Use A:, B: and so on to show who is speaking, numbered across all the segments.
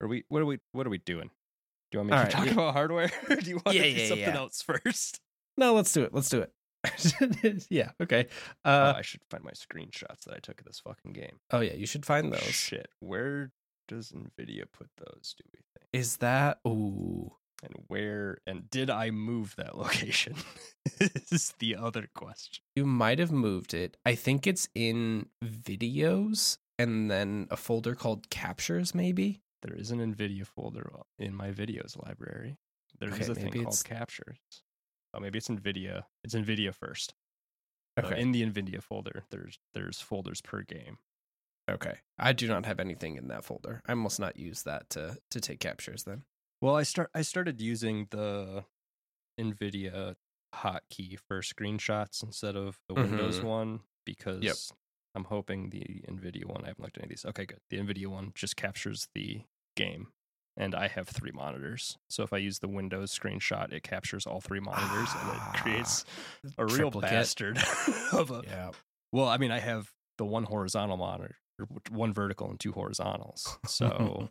A: are we doing? Do you want me
B: All
A: to
B: right,
A: talk
B: yeah.
A: about hardware? Or do you want to do
B: Yeah.
A: something else first?
B: No, let's do it. Yeah, okay.
A: I should find my screenshots that I took of this fucking game.
B: Oh yeah, you should find those.
A: Shit, where does Nvidia put those? Do we think?
B: Is that ooh?
A: And did I move that location? Is the other question.
B: You might have moved it. I think it's in videos and then a folder called captures, maybe.
A: There is an Nvidia folder in my videos library. There is
B: Okay,
A: a thing
B: maybe
A: called
B: it's-
A: captures. Oh, maybe it's Nvidia. It's Nvidia first. So
B: Okay.
A: in the Nvidia folder, there's folders per game.
B: Okay. I do not have anything in that folder. I must not use that to take captures then.
A: Well, I started using the Nvidia hotkey for screenshots instead of the Windows one because I'm hoping the Nvidia one, I haven't looked at any of these. Okay, good. The Nvidia one just captures the game, and I have 3 monitors. So if I use the Windows screenshot, it captures all 3 monitors, and it creates a real
B: Triplicate.
A: bastard of a...
B: Yeah.
A: Well, I mean, I have the 1 horizontal monitor, 1 vertical and 2 horizontals. So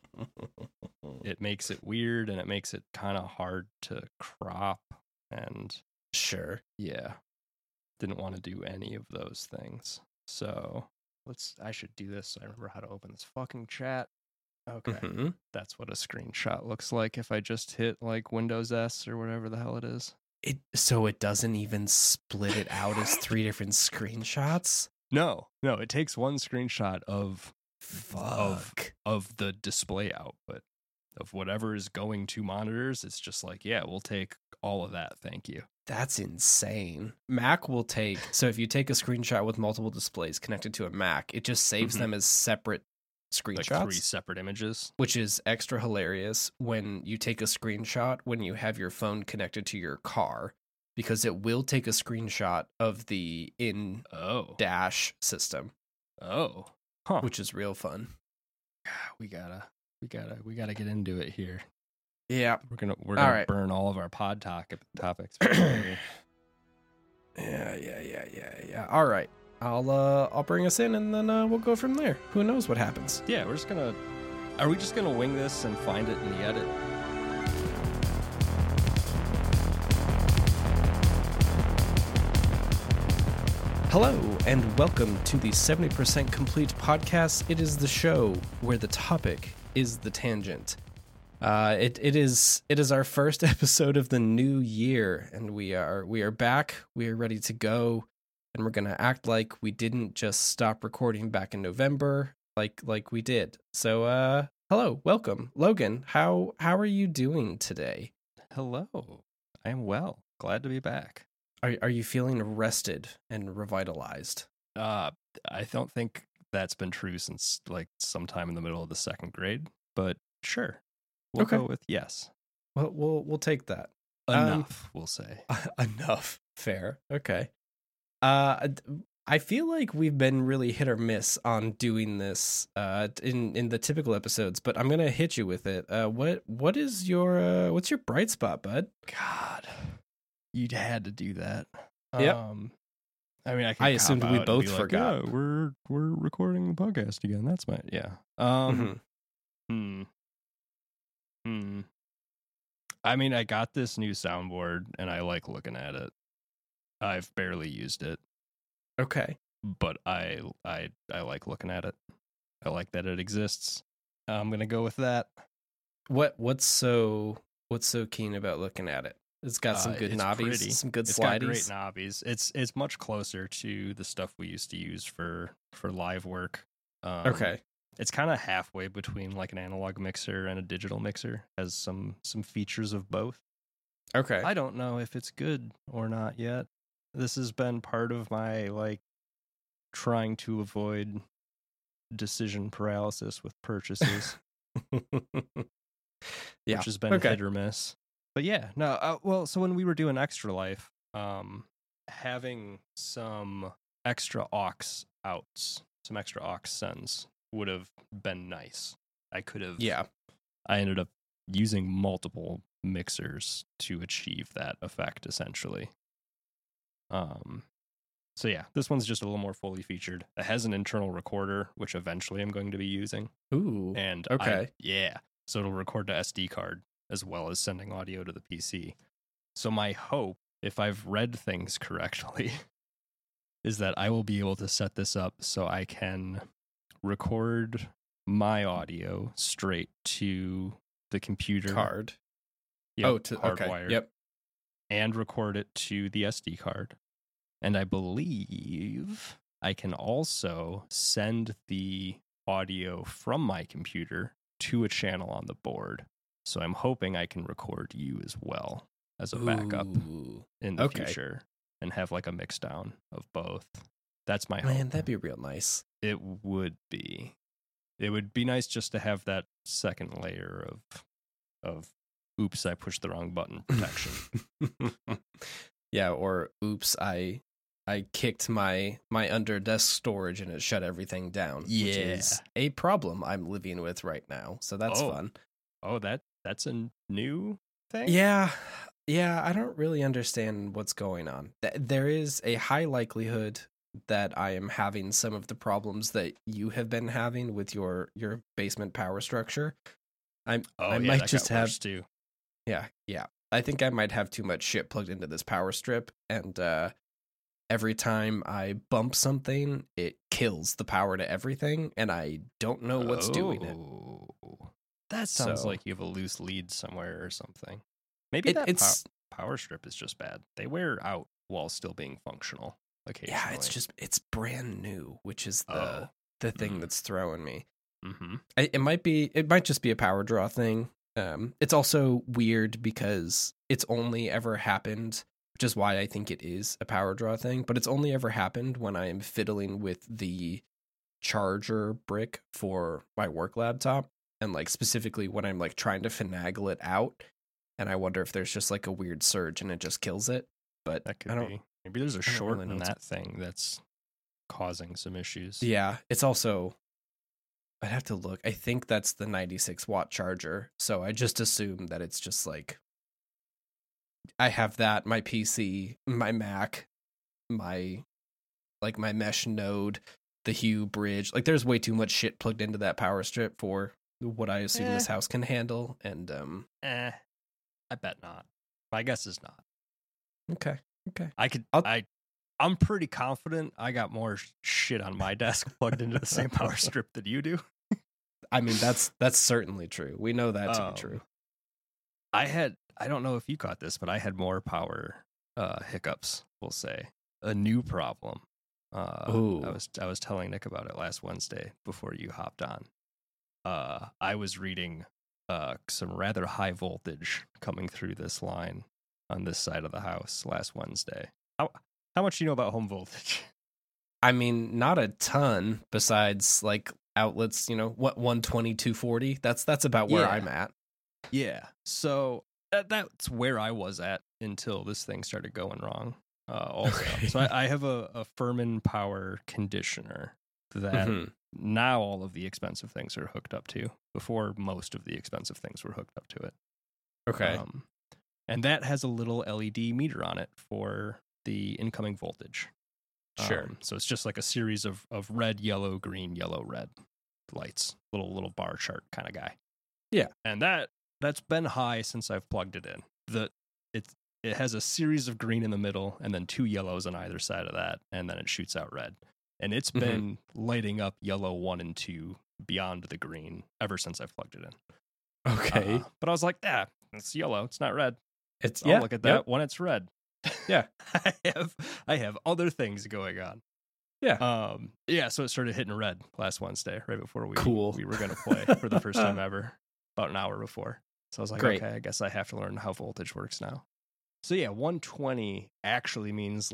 A: it makes it weird, and it makes it kind of hard to crop. And
B: Sure.
A: yeah, didn't want to do any of those things. So I should do this so I remember how to open this fucking chat. Okay.
B: Mhm.
A: That's what a screenshot looks like if I just hit like Windows S or whatever the hell it is.
B: So it doesn't even split it out as 3 different screenshots?
A: No, it takes 1 screenshot of
B: Fuck.
A: of the display output of whatever is going to monitors. It's just like, yeah, we'll take all of that. Thank you.
B: That's insane. Mac will take, so if you take a screenshot with multiple displays connected to a Mac, it just saves them as separate screenshots.
A: Like 3 separate images.
B: Which is extra hilarious when you take a screenshot when you have your phone connected to your car, because it will take a screenshot of the in-dash system.
A: Oh. Huh.
B: Which is real fun.
A: We gotta get into it here.
B: Yeah.
A: We're gonna
B: All right.
A: burn all of our pod topics.
B: Yeah. All right. I'll bring us in and then we'll go from there. Who knows what happens?
A: Yeah, are we just gonna wing this and find it in the edit?
B: Hello and welcome to the 70% Complete podcast. It is the show where the topic is the tangent. It is our first episode of the new year, and we are back. We are ready to go, and we're gonna act like we didn't just stop recording back in November, like we did. So, hello, welcome, Logan. How are you doing today?
A: Hello, I am well. Glad to be back.
B: Are you feeling rested and revitalized?
A: I don't think that's been true since like sometime in the middle of the 2nd grade, but sure. We'll
B: Okay.
A: go with yes.
B: Well, we'll take that.
A: Enough, we'll say.
B: Enough. Fair. Okay. I feel like we've been really hit or miss on doing this in the typical episodes, but I'm gonna hit you with it. What is your what's your bright spot, bud?
A: God, you'd had to do that.
B: Yep.
A: I mean,
B: I assumed we both forgot.
A: Yeah, we're recording the podcast again. That's my I mean, I got this new soundboard and I like looking at it. I've barely used it,
B: Okay.
A: but I like looking at it. I like that it exists. I'm gonna go with that.
B: What's so keen about looking at it? It's got some good
A: it's
B: knobbies,
A: pretty.
B: some good
A: It's
B: slideys.
A: got great knobbies. It's much closer to the stuff we used to use for live work.
B: Okay.
A: It's kind of halfway between like an analog mixer and a digital mixer. Has some features of both.
B: Okay.
A: I don't know if it's good or not yet. This has been part of my like trying to avoid decision paralysis with purchases,
B: Yeah.
A: which has been
B: Okay.
A: hit or miss. But yeah, no. Well, so when we were doing Extra Life, having some extra aux outs, some extra aux sends would have been nice. I could have.
B: Yeah.
A: I ended up using multiple mixers to achieve that effect, essentially. So yeah, this one's just a little more fully featured. It has an internal recorder, which eventually I'm going to be using.
B: Ooh.
A: And
B: okay.
A: So it'll record to SD card as well as sending audio to the PC. So my hope, if I've read things correctly, is that I will be able to set this up so I can record my audio straight to the computer
B: card.
A: Yep,
B: okay.
A: hardwired.
B: Yep.
A: And record it to the SD card. And I believe I can also send the audio from my computer to a channel on the board. So I'm hoping I can record you as well as a backup in the future and have like a mix down of both. That's my hope.
B: Man, that'd be real nice.
A: It would be. It would be nice just to have that second layer of oops, I pushed the wrong button protection.
B: Yeah, or oops, I kicked my under desk storage and it shut everything down.
A: Yeah.
B: Which is a problem I'm living with right now. So that's fun.
A: Oh, that's a new thing?
B: Yeah, I don't really understand what's going on. There is a high likelihood that I am having some of the problems that you have been having with your basement power structure. I might just have
A: too.
B: Yeah. I think I might have too much shit plugged into this power strip, and every time I bump something, it kills the power to everything, and I don't know what's doing it.
A: That sounds like you have a loose lead somewhere or something. Maybe that power strip is just bad. They wear out while still being functional occasionally.
B: Yeah, it's brand new, which is the thing that's throwing me.
A: Mm-hmm.
B: It might just be a power draw thing. It's also weird because it's only ever happened, which is why I think it is a power draw thing, but it's only ever happened when I am fiddling with the charger brick for my work laptop, and like specifically when I'm like trying to finagle it out, and I wonder if there's just like a weird surge and it just kills it. But
A: that could be. Maybe there's a short in that thing that's causing some issues.
B: Yeah, it's also, I'd have to look. I think that's the 96 watt charger. So I just assume that it's just like, I have that, my PC, my Mac, my mesh node, the Hue bridge. Like there's way too much shit plugged into that power strip for what I assume this house can handle. And
A: I bet not. My guess is not.
B: Okay.
A: I'm pretty confident I got more shit on my desk plugged into the same power strip that you do.
B: I mean, that's certainly true. We know that to be true.
A: I don't know if you caught this, but I had more power hiccups, we'll say. A new problem. I was telling Nick about it last Wednesday before you hopped on. I was reading some rather high voltage coming through this line on this side of the house last Wednesday. How much do you know about home voltage?
B: I mean, not a ton besides like outlets, 120, 240. That's about where I'm at.
A: Yeah. So that's where I was at until this thing started going wrong. Also, so I have a Furman power conditioner that now all of the expensive things are hooked up to. Before, most of the expensive things were hooked up to it.
B: Okay.
A: And that has a little LED meter on it for the incoming voltage.
B: Sure.
A: So it's just like a series of red, yellow, green, yellow, red lights, little bar chart kind of guy.
B: Yeah.
A: And that's been high since I've plugged it in. It has a series of green in the middle and then two yellows on either side of that, and then it shoots out red. And it's been lighting up yellow 1 and 2 beyond the green ever since I've plugged it in.
B: Okay.
A: But I was like, it's yellow. It's not red.
B: I'll
A: look at that when it's red.
B: Yeah.
A: I have other things going on.
B: Yeah.
A: So it started hitting red last Wednesday, right before we were going to play for the first time ever, about an hour before. So I was like,
B: Great.
A: Okay, I guess I have to learn how voltage works now. So 120 actually means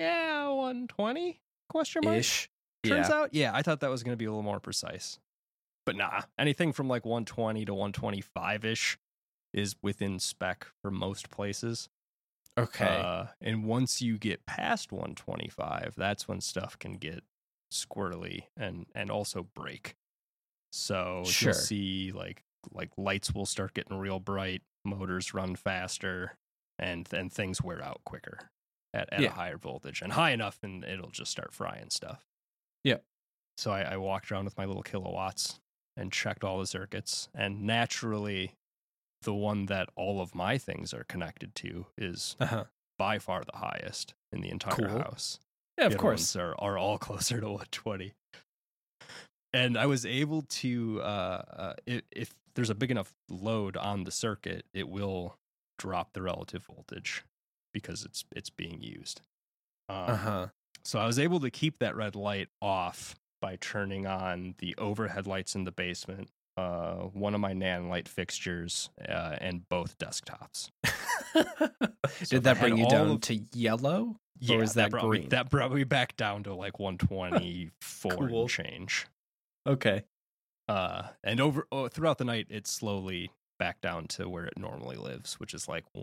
A: 120 question mark
B: ish.
A: Turns out, I thought that was going to be a little more precise. But nah, anything from 120 to 125-ish is within spec for most places.
B: Okay.
A: And once you get past 125, that's when stuff can get squirrely and also break. So you'll see like lights will start getting real bright, motors run faster, and things wear out quicker at a higher voltage. And high enough, and it'll just start frying stuff.
B: Yeah.
A: So I walked around with my little kilowatts and checked all the circuits, and naturally the one that all of my things are connected to is by far the highest in the entire house.
B: Yeah, of
A: the
B: course.
A: Ones are all closer to 120. And I was able to, if there's a big enough load on the circuit, it will drop the relative voltage because it's being used. So I was able to keep that red light off by turning on the overhead lights in the basement, one of my nan light fixtures, and both desktops.
B: Did that bring you down to yellow?
A: Yeah,
B: or was that green?
A: That brought me back down to like 124
B: Cool.
A: and change.
B: Okay.
A: And throughout the night, it slowly back down to where it normally lives, which is like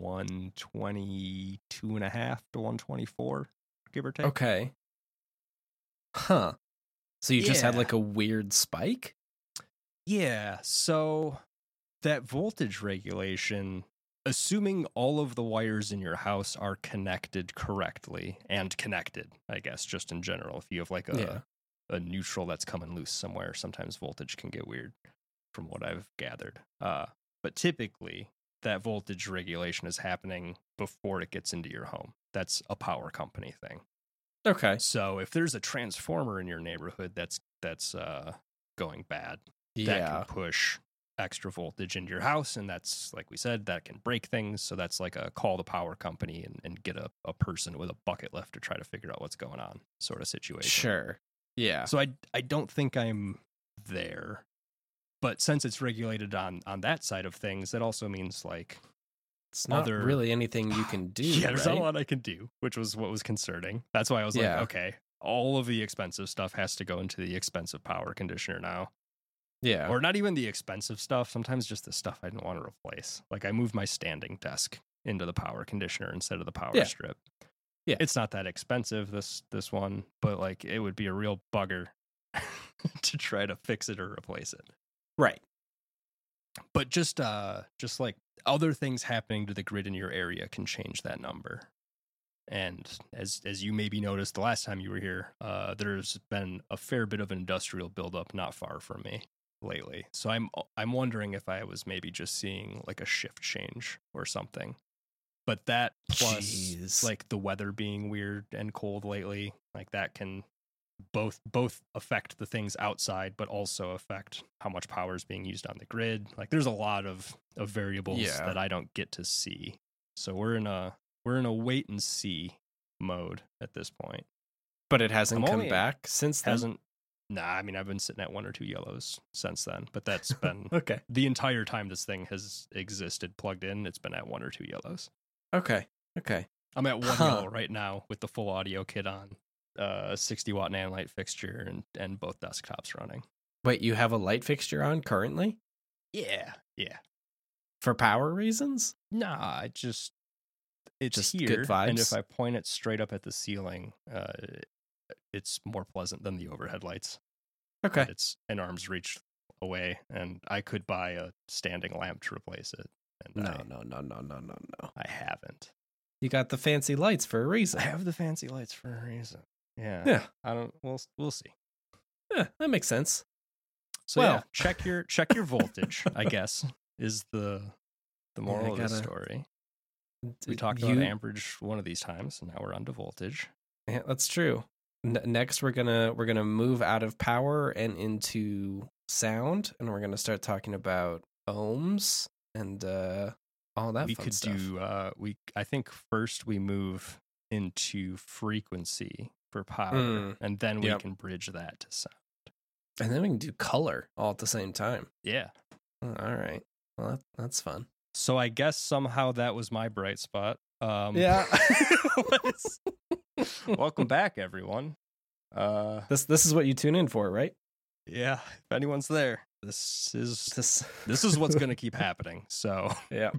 A: 122.5 to 124, give or take.
B: Okay. Huh. So you just had like a weird spike?
A: Yeah. So that voltage regulation, assuming all of the wires in your house are connected correctly and connected, I guess, just in general, if you have like a neutral that's coming loose somewhere, sometimes voltage can get weird from what I've gathered. But typically that voltage regulation is happening before it gets into your home. That's a power company thing.
B: Okay.
A: So if there's a transformer in your neighborhood that's going bad, that can push extra voltage into your house, and that's, like we said, that can break things. So that's like a call the power company and get a person with a bucket lift to try to figure out what's going on sort of situation.
B: Sure. Yeah.
A: So I don't think I'm there. But since it's regulated on that side of things, that also means like
B: it's not really anything you can do.
A: Yeah, there's not a lot I can do, which was what was concerning. That's why I was like, okay, all of the expensive stuff has to go into the expensive power conditioner now.
B: Yeah.
A: Or not even the expensive stuff. Sometimes just the stuff I didn't want to replace. Like I moved my standing desk into the power conditioner instead of the power strip.
B: Yeah.
A: It's not that expensive, this one, but like it would be a real bugger to try to fix it or replace it.
B: Right.
A: But just like other things happening to the grid in your area can change that number. And as you maybe noticed the last time you were here, there's been a fair bit of industrial buildup not far from me lately. So I'm wondering if I was maybe just seeing like a shift change or something. But that plus like the weather being weird and cold lately, like that can both affect the things outside, but also affect how much power is being used on the grid. Like there's a lot of variables that I don't get to see. So we're in a wait and see mode at this point.
B: But it hasn't come back since then?
A: Nah, I mean, I've been sitting at 1 or 2 yellows since then, but that's been
B: okay.
A: The entire time this thing has existed plugged in, it's been at 1 or 2 yellows.
B: Okay.
A: I'm at 1 yellow right now with the full audio kit on, 60-watt nanolight fixture and both desktops running.
B: Wait, you have a light fixture on currently?
A: Yeah.
B: For power reasons?
A: Nah, it's just here,
B: good vibes.
A: And if I point it straight up at the ceiling, it's more pleasant than the overhead lights.
B: Okay.
A: But it's an arm's reach away, and I could buy a standing lamp to replace it. And
B: No.
A: I haven't.
B: You got the fancy lights for a reason.
A: I have the fancy lights for a reason.
B: Yeah.
A: I don't. We'll see.
B: Yeah, that makes sense.
A: So check your voltage, I guess, is the moral of the story. We talked about amperage one of these times, and now we're on to voltage.
B: Yeah, that's true. Next, we're gonna move out of power and into sound, and we're gonna start talking about ohms and all that.
A: We
B: fun
A: could
B: stuff.
A: do. I think first we move into frequency for power, and then we can bridge that to sound,
B: and then we can do color all at the same time.
A: Yeah.
B: All right. Well, that's fun.
A: So I guess somehow that was my bright spot.
B: Yeah.
A: Welcome back, everyone.
B: This is what you tune in for, right?
A: Yeah. If anyone's there, this is what's going to keep happening. So
B: yeah.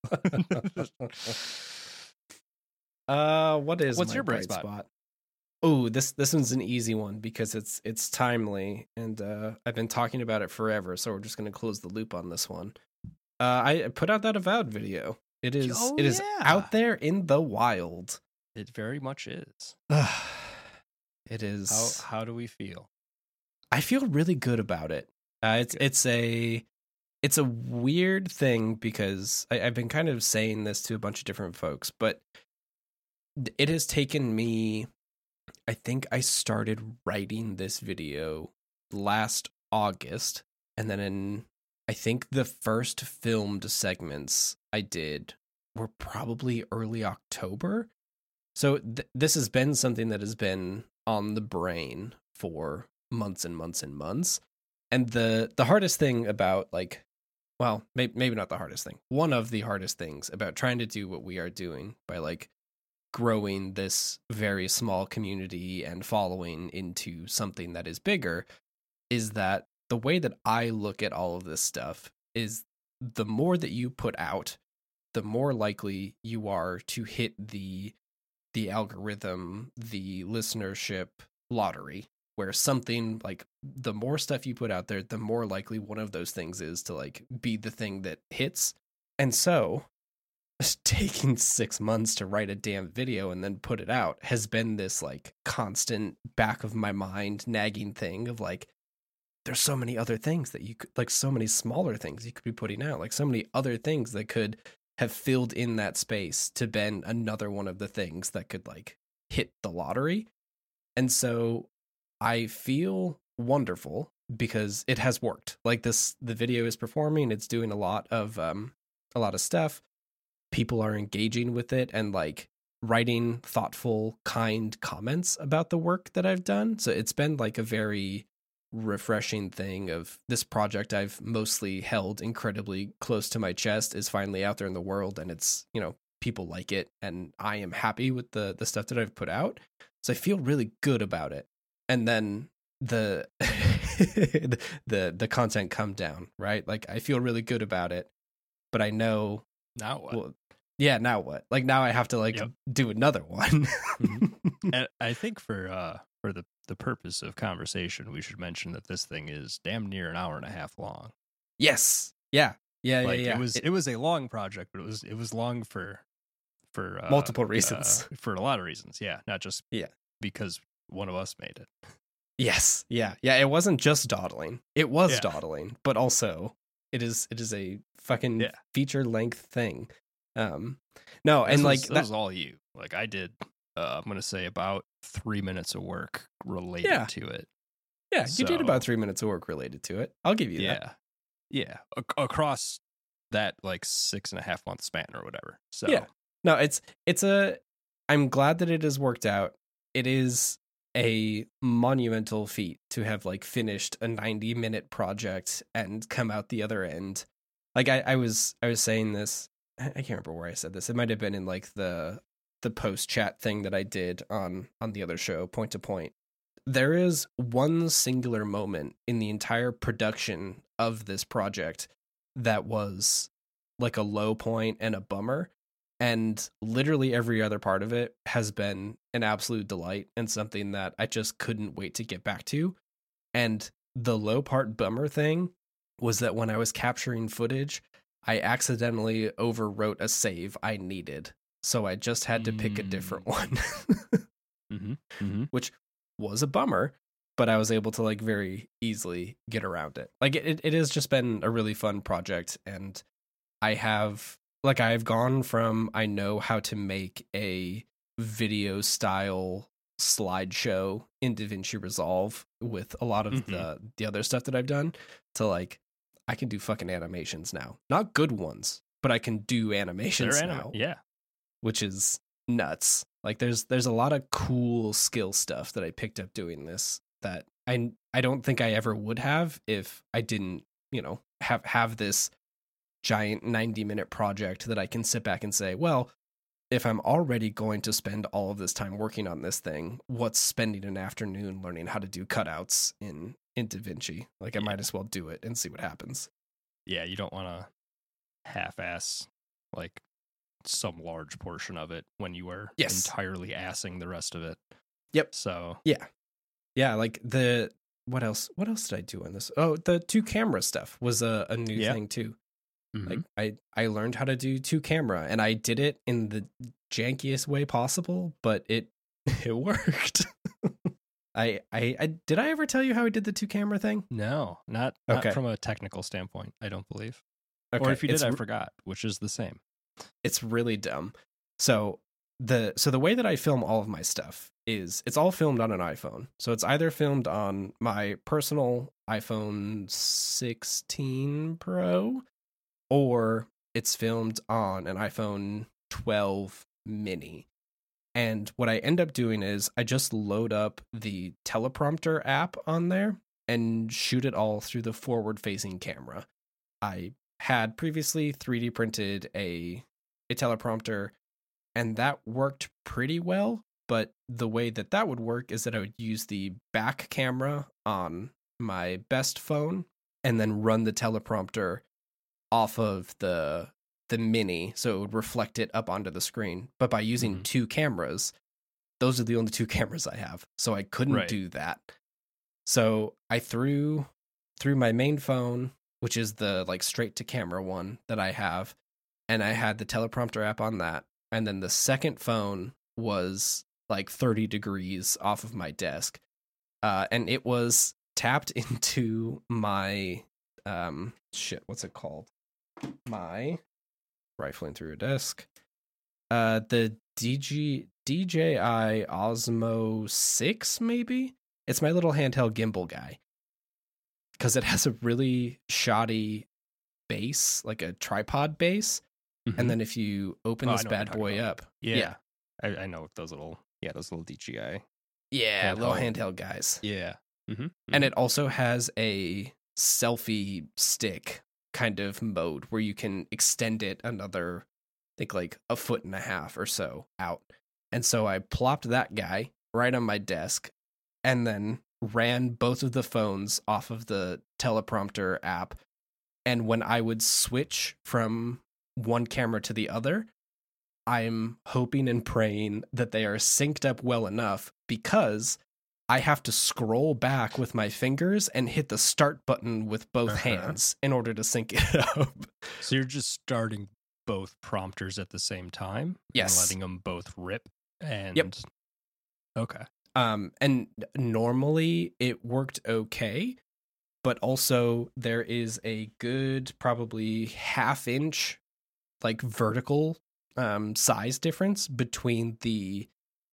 B: What's your bright spot? Oh, this one's an easy one because it's timely, and I've been talking about it forever. So we're just going to close the loop on this one. I put out that Avowed video. It is out there in the wild.
A: It very much is.
B: It is.
A: How do we feel?
B: I feel really good about it. It's a weird thing because I've been kind of saying this to a bunch of different folks, but it has taken me, I think I started writing this video last August, and then I think the first filmed segments I did were probably early October. So this has been something that has been on the brain for months and months and months. And the hardest thing about, like, well, maybe not the hardest thing. One of the hardest things about trying to do what we are doing by, like, growing this very small community and following into something that is bigger is that the way that I look at all of this stuff is the more that you put out, the more likely you are to hit the algorithm, the listenership lottery, where something like the more stuff you put out there, the more likely one of those things is to like be the thing that hits. And so taking 6 months to write a damn video and then put it out has been this like constant back of my mind nagging thing of like, there's so many other things that you could, like, so many smaller things you could be putting out, like so many other things that could have filled in that space to been another one of the things that could like hit the lottery. And so I feel wonderful because it has worked. Like the video is performing, it's doing a lot of stuff. People are engaging with it and like writing thoughtful, kind comments about the work that I've done. So it's been like a very refreshing thing of this project I've mostly held incredibly close to my chest is finally out there in the world, and it's, you know, people like it and I am happy with the stuff that I've put out. So I feel really good about it. And then the the content come down, right? Like I feel really good about it, but I know
A: now what?
B: Well, yeah, now what? Like now I have to like do another one.
A: And I think for the purpose of conversation, we should mention that this thing is damn near an hour and a half long.
B: Yes. Yeah.
A: Like,
B: yeah.
A: It was a long project, but it was long for
B: multiple reasons.
A: For a lot of reasons. Yeah. Not just because one of us made it.
B: Yes. Yeah. Yeah. It wasn't just dawdling. It was dawdling, but also it is a fucking feature length thing. No, and like
A: that was all you. Like I did I'm going to say about 3 minutes of work related to it.
B: Yeah, you did about 3 minutes of work related to it. I'll give you that.
A: Yeah. Across that like 6.5 month span or whatever. So
B: yeah, no, I'm glad that it has worked out. It is a monumental feat to have like finished a 90-minute project and come out the other end. Like I was saying this, I can't remember where I said this. It might have been in like the post chat thing that I did on the other show, Point to Point. There is one singular moment in the entire production of this project that was like a low point and a bummer, and literally every other part of it has been an absolute delight and something that I just couldn't wait to get back to. And the low part bummer thing was that when I was capturing footage, I accidentally overwrote a save I needed. So I just had to pick a different one, which was a bummer, but I was able to like very easily get around it. Like it has just been a really fun project. And I've gone from, I know how to make a video style slideshow in DaVinci Resolve with a lot of the other stuff that I've done to like, I can do fucking animations now. Not good ones, but I can do animations now.
A: Yeah.
B: Which is nuts. Like there's a lot of cool skill stuff that I picked up doing this that I don't think I ever would have if I didn't, you know, have this giant 90-minute project that I can sit back and say, well, if I'm already going to spend all of this time working on this thing, what's spending an afternoon learning how to do cutouts in DaVinci? Like I might as well do it and see what happens.
A: Yeah, you don't want to half-ass like some large portion of it when you are entirely assing the rest of it.
B: Yep.
A: So
B: yeah, like what else did I do on this? Oh, the 2 camera stuff was a new thing too. Like I learned how to do 2 camera, and I did it in the jankiest way possible, but it worked. I did I ever tell you how I did the 2-camera thing?
A: No, not from a technical standpoint, I don't believe. Okay. Or if you did, I forgot, which is the same.
B: It's really dumb. So the way that I film all of my stuff is it's all filmed on an iPhone. So it's either filmed on my personal iPhone 16 Pro, or it's filmed on an iPhone 12 mini. And what I end up doing is I just load up the teleprompter app on there and shoot it all through the forward-facing camera. I had previously 3D printed a teleprompter, and that worked pretty well. But the way that would work is that I would use the back camera on my best phone and then run the teleprompter off of the mini, so it would reflect it up onto the screen. But by using 2 cameras, those are the only 2 cameras I have, so I couldn't do that. So I threw my main phone, which is the like straight to camera one that I have, and I had the teleprompter app on that, and then the second phone was like 30 degrees off of my desk, and it was tapped into my what's it called? My rifling through a desk. The DJI Osmo 6, maybe? It's my little handheld gimbal guy. Because it has a really shoddy base, like a tripod base. Mm-hmm. And then if you open this bad boy up.
A: Yeah. I know those little DJI.
B: Yeah, little handheld guys.
A: Yeah. Mm-hmm.
B: And it also has a selfie stick kind of mode where you can extend it another, I think like 1.5 feet or so out. And so I plopped that guy right on my desk and then ran both of the phones off of the teleprompter app. And when I would switch from one camera to the other, I'm hoping and praying that they are synced up well enough, because I have to scroll back with my fingers and hit the start button with both hands in order to sync it up.
A: So you're just starting both prompters at the same time?
B: Yes.
A: And letting them both rip? And
B: yep.
A: Okay.
B: And normally it worked okay, but also there is a good probably 1/2 inch like vertical size difference between the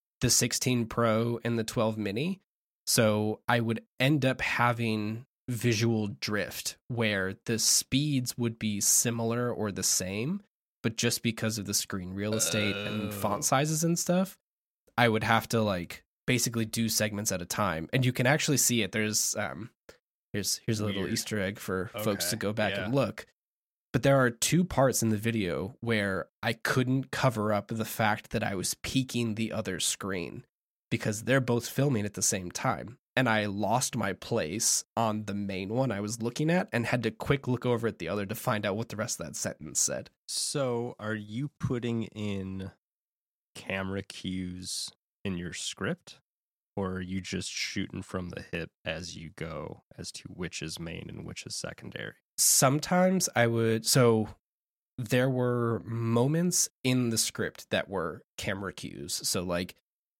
B: 16 Pro and the 12 mini. So I would end up having visual drift where the speeds would be similar or the same, but just because of the screen real estate and font sizes and stuff, I would have to like basically do segments at a time. And you can actually see it. There's here's a little Easter egg for folks to go back and look. But there are 2 parts in the video where I couldn't cover up the fact that I was peeking the other screen, because they're both filming at the same time. And I lost my place on the main one I was looking at and had to quick look over at the other to find out what the rest of that sentence said.
A: So are you putting in camera cues in your script, or are you just shooting from the hip as you go as to which is main and which is secondary?
B: Sometimes I would. So there were moments in the script that were camera cues. So like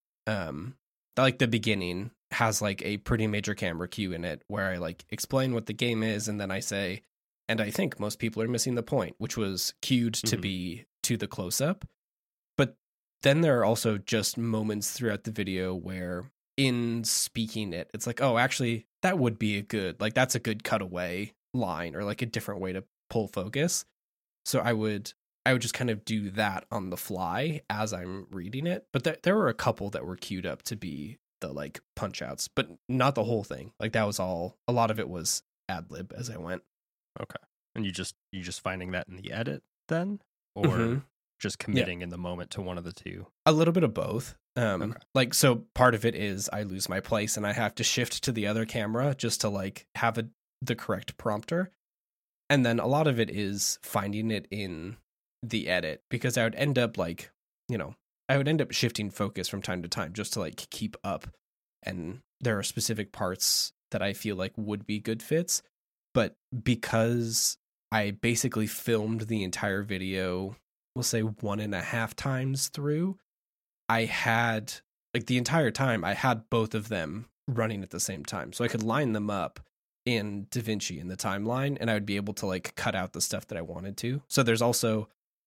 B: the beginning has like a pretty major camera cue in it where I like explain what the game is, and then I say, and I think most people are missing the point, which was cued to be to the close-up. But then there are also just moments throughout the video where in speaking it, it's like, oh, actually, that would be a good, like, that's a good cutaway line, or like a different way to pull focus. So I would just kind of do that on the fly as I'm reading it. But there were a couple that were queued up to be the like punch outs, but not the whole thing. Like that was all, a lot of it was ad lib as I went.
A: Okay. And you just finding that in the edit then, or just committing in the moment to one of the two?
B: A little bit of both. Like, so part of it is I lose my place and I have to shift to the other camera just to like have the correct prompter. And then a lot of it is finding it in the edit, because I would end up like, I would end up shifting focus from time to time just to like keep up. And there are specific parts that I feel like would be good fits. But because I basically filmed the entire video, we'll say 1.5 times through, I had, like the entire time, I had both of them running at the same time. So I could line them up in DaVinci in the timeline, and I would be able to like cut out the stuff that I wanted to. So there's also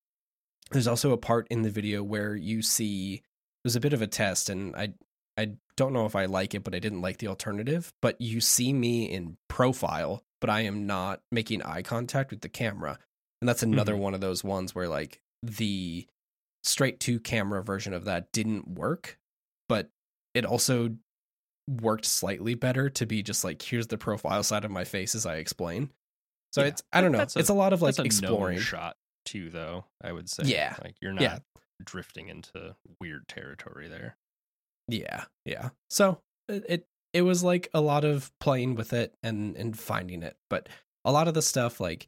B: a part in the video where you see there's a bit of a test, and I don't know if I like it, but I didn't like the alternative. But you see me in profile, but I am not making eye contact with the camera. And that's another one of those ones where like the straight to camera version of that didn't work, but it also worked slightly better to be just like, here's the profile side of my face as I explain. So it's, I don't know. It's a lot of like exploring
A: shot too, though, I would say.
B: Yeah.
A: Like you're not drifting into weird territory there.
B: Yeah. Yeah. So it was like a lot of playing with it and finding it, but a lot of the stuff, like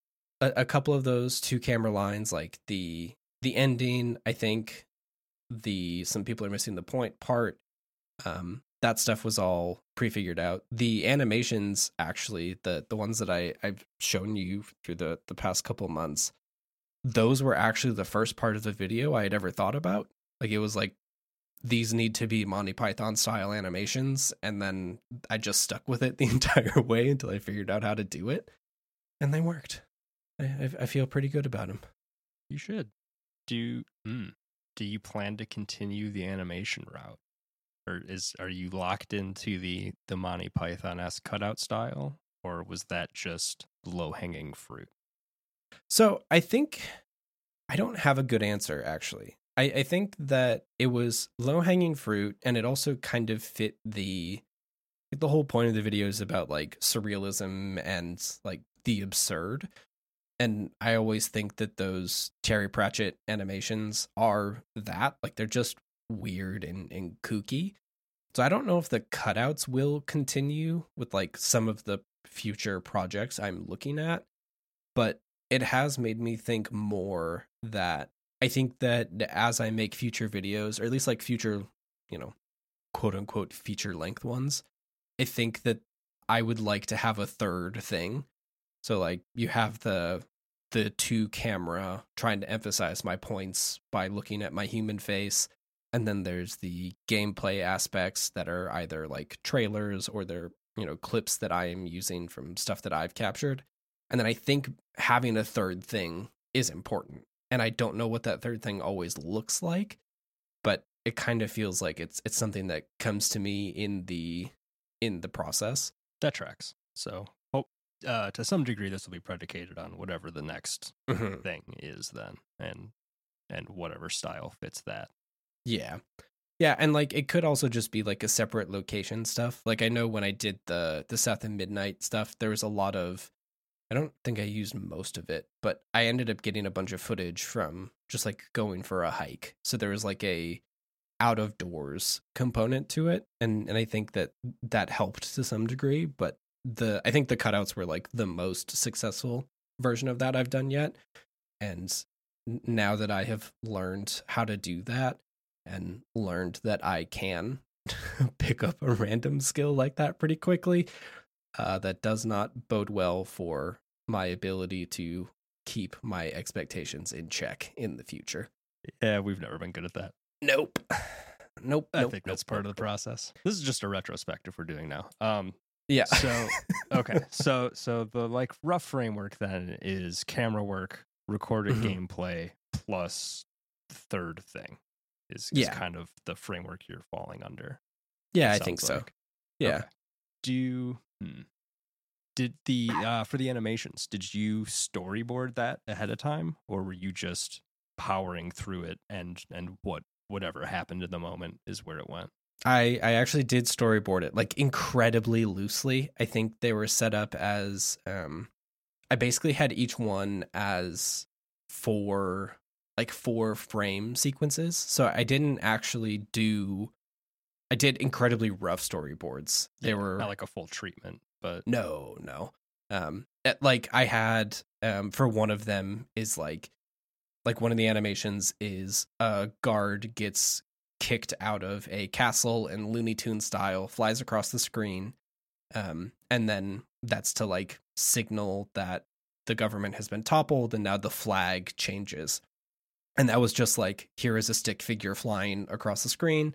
B: a couple of those 2 camera lines, like the ending, I think some people are missing the point part. That stuff was all prefigured out. The animations, actually, the ones that I've shown you through the past couple months, those were actually the first part of the video I had ever thought about. Like it was like, these need to be Monty Python style animations, and then I just stuck with it the entire way until I figured out how to do it, and they worked. I feel pretty good about them.
A: You should. Do you plan to continue the animation route, or are you locked into the Monty Python-esque cutout style, or was that just low-hanging fruit?
B: So I think I don't have a good answer, actually. I think that it was low-hanging fruit, and it also kind of fit the whole point of the video is about like surrealism and like the absurd. And I always think that those Terry Pratchett animations are that, like they're just weird and kooky. So I don't know if the cutouts will continue with like some of the future projects I'm looking at, but it has made me think more that I think that as I make future videos, or at least like future, quote unquote feature length ones, I think that I would like to have a third thing. So like you have the 2 camera trying to emphasize my points by looking at my human face. And then there's the gameplay aspects that are either like trailers or they're, clips that I am using from stuff that I've captured. And then I think having a third thing is important. And I don't know what that third thing always looks like, but it kind of feels like it's something that comes to me in the process.
A: That tracks. So to some degree, this will be predicated on whatever the next thing is then, and whatever style fits that.
B: Yeah. Yeah, and like it could also just be like a separate location stuff. Like I know when I did the South and Midnight stuff, there was a lot of, I don't think I used most of it, but I ended up getting a bunch of footage from just like going for a hike. So there was like a out of doors component to it, and I think that helped to some degree, but I think the cutouts were like the most successful version of that I've done yet. And now that I have learned how to do that and learned that I can pick up a random skill like that pretty quickly, that does not bode well for my ability to keep my expectations in check in the future.
A: Yeah, we've never been good at that.
B: Nope.
A: I think that's part of the process. This is just a retrospective we're doing now.
B: Yeah.
A: So okay. So the like rough framework then is camera work, recorded gameplay plus the third thing is kind of the framework you're falling under.
B: Yeah, I think so.
A: Like.
B: Yeah.
A: Okay. Did the for the animations, did you storyboard that ahead of time, or were you just powering through it and whatever happened in the moment is where it went?
B: I actually did storyboard it like incredibly loosely. I think they were set up as I basically had each one as 4 frame sequences. So I didn't actually I did incredibly rough storyboards. They were
A: not like a full treatment, but
B: no. Like I had for one of them is like one of the animations is a guard gets kicked out of a castle in Looney Tunes style, flies across the screen, and then that's to like signal that the government has been toppled and now the flag changes. And that was just like, here is a stick figure flying across the screen.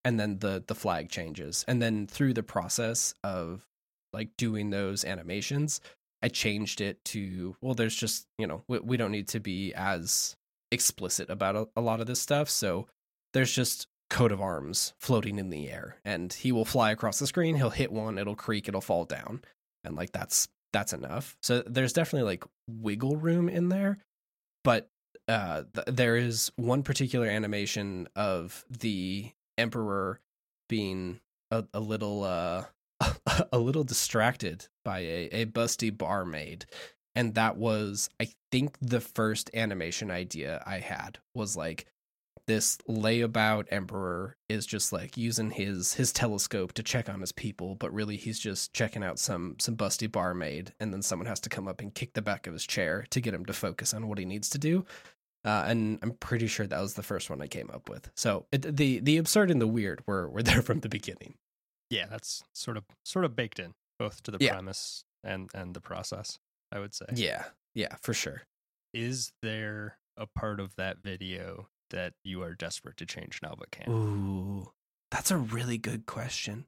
B: and then the flag changes. And then through the process of like doing those animations, I changed it to, well, there's just, we don't need to be as explicit about a lot of this stuff. So there's just coat of arms floating in the air, and he will fly across the screen. He'll hit one, it'll creak, it'll fall down. And like, that's enough. So there's definitely like wiggle room in there. But there is one particular animation of the Emperor being a little a little distracted by a busty barmaid, and that was, I think, the first animation idea I had was like, this layabout Emperor is just like using his telescope to check on his people, but really he's just checking out some busty barmaid, and then someone has to come up and kick the back of his chair to get him to focus on what he needs to do. And I'm pretty sure that was the first one I came up with. So the absurd and the weird were there from the beginning.
A: Yeah, that's sort of baked in, both to the premise and the process, I would say.
B: Yeah, for sure.
A: Is there a part of that video that you are desperate to change now but can't?
B: Ooh, that's a really good question.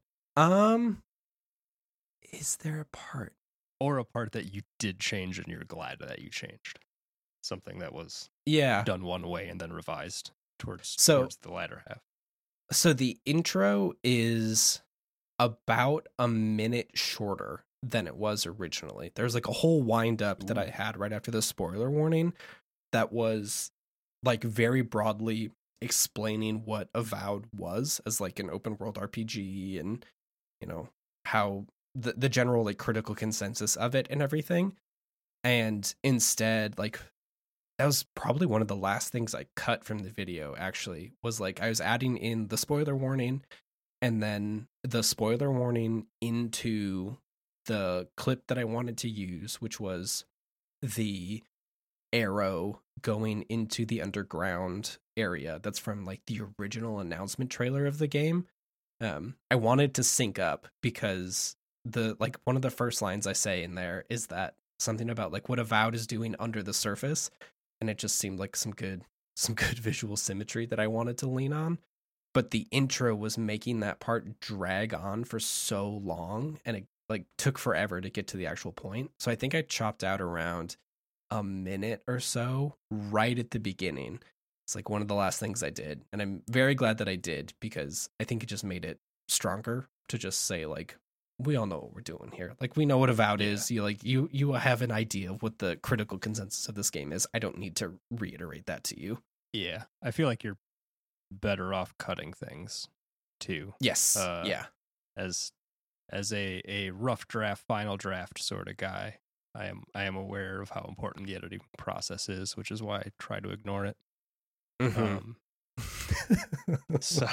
B: Is there a part?
A: Or a part that you did change and you're glad that you changed? Something that was done one way and then revised towards the latter half.
B: So the intro is about a minute shorter than it was originally. There's like a whole wind up that I had right after the spoiler warning that was like very broadly explaining what Avowed was as like an open world RPG, and how the general like critical consensus of it and everything. And instead, like, that was probably one of the last things I cut from the video, actually, was like I was adding in the spoiler warning and then the spoiler warning into the clip that I wanted to use, which was the arrow going into the underground area that's from like the original announcement trailer of the game. I wanted to sync up because one of the first lines I say in there is that something about like what Avowed is doing under the surface, and it just seemed like some good visual symmetry that I wanted to lean on. But the intro was making that part drag on for so long, and it like took forever to get to the actual point. So I think I chopped out around a minute or so right at the beginning. It's like one of the last things I did, and I'm very glad that I did, because I think it just made it stronger to just say like, we all know what we're doing here. Like, we know what Avowed is. You have an idea of what the critical consensus of this game is. I don't need to reiterate that to you.
A: Yeah, I feel like you're better off cutting things too.
B: Yes.
A: As a rough draft, final draft sort of guy, I am aware of how important the editing process is, which is why I try to ignore it.
B: Mm-hmm.
A: So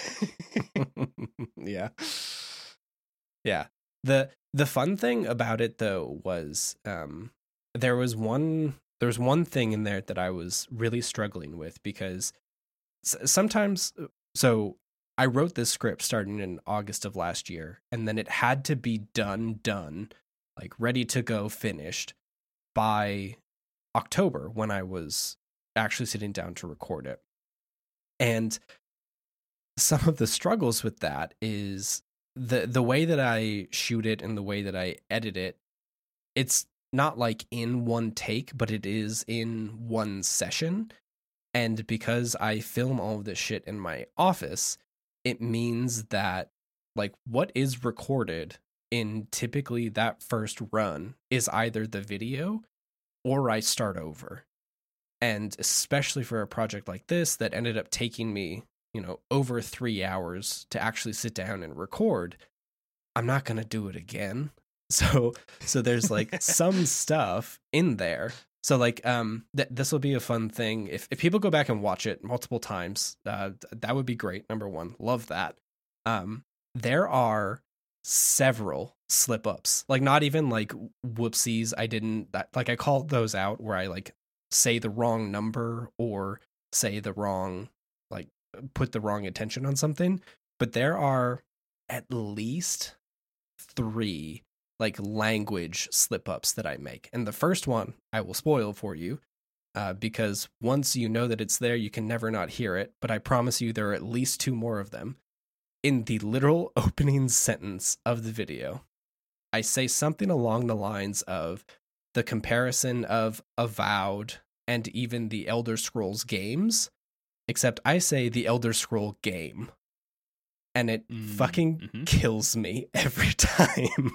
B: yeah. The fun thing about it though was there was one thing in there that I was really struggling with, because sometimes, so I wrote this script starting in August of last year, and then it had to be done, like ready to go, finished by October, when I was actually sitting down to record it. And some of the struggles with that is the way that I shoot it and the way that I edit it. It's not like in one take, but it is in one session. And because I film all of this shit in my office, it means that like what is recorded in typically that first run is either the video or I start over. And especially for a project like this that ended up taking me, over 3 hours to actually sit down and record, I'm not going to do it again. So there's like some stuff in there. So like this will be a fun thing if people go back and watch it multiple times. That would be great. Number one, love that. There are several slip ups, like not even like whoopsies. I called those out where I like say the wrong number or say the wrong, like put the wrong attention on something. But there are at least 3 like language slip ups that I make. And the first one I will spoil for you, because once you know that it's there, you can never not hear it. But I promise you there are at least 2 more of them. in the literal opening sentence of the video, I say something along the lines of the comparison of Avowed and even the Elder Scrolls games, except I say the Elder Scroll game. And it fucking kills me every time.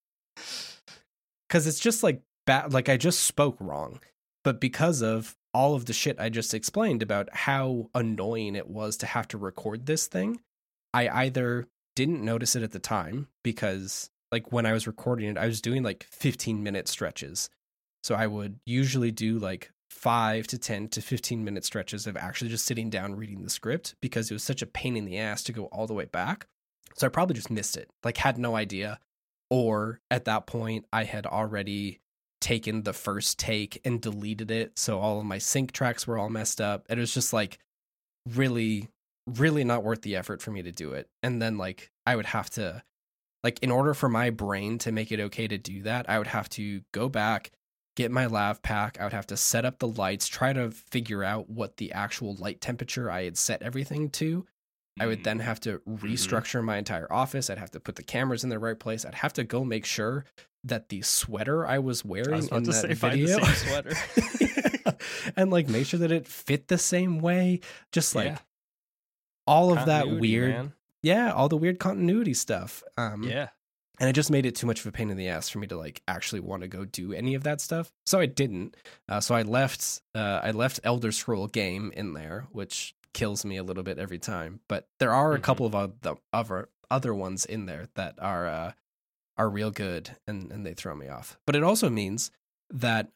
B: Because it's just like bad, like I just spoke wrong. But because of all of the shit I just explained about how annoying it was to have to record this thing, I either didn't notice it at the time because like when I was recording it, I was doing like 15-minute stretches. So I would usually do like 5 to 10 to 15-minute stretches of actually just sitting down reading the script because it was such a pain in the ass to go all the way back. So I probably just missed it, like had no idea. Or at that point, I had already taken the first take and deleted it. So all of my sync tracks were all messed up. It was just like really, really not worth the effort for me to do it. And then like I would have to, like in order for my brain to make it okay to do that, I would have to go back, get my lav pack. I would have to set up the lights, try to figure out what the actual light temperature I had set everything to. I would then have to restructure my entire office. I'd have to put the cameras in the right place. I'd have to go make sure that the sweater I was wearing in that video,
A: find the same sweater.
B: and like make sure that it fit the same way. Just like all of that weird, all the weird continuity stuff. And it just made it too much of a pain in the ass for me to like actually want to go do any of that stuff. So I didn't. So I left Elder Scroll game in there, which kills me a little bit every time. But there are a couple of other ones in there that are real good, and they throw me off. But it also means that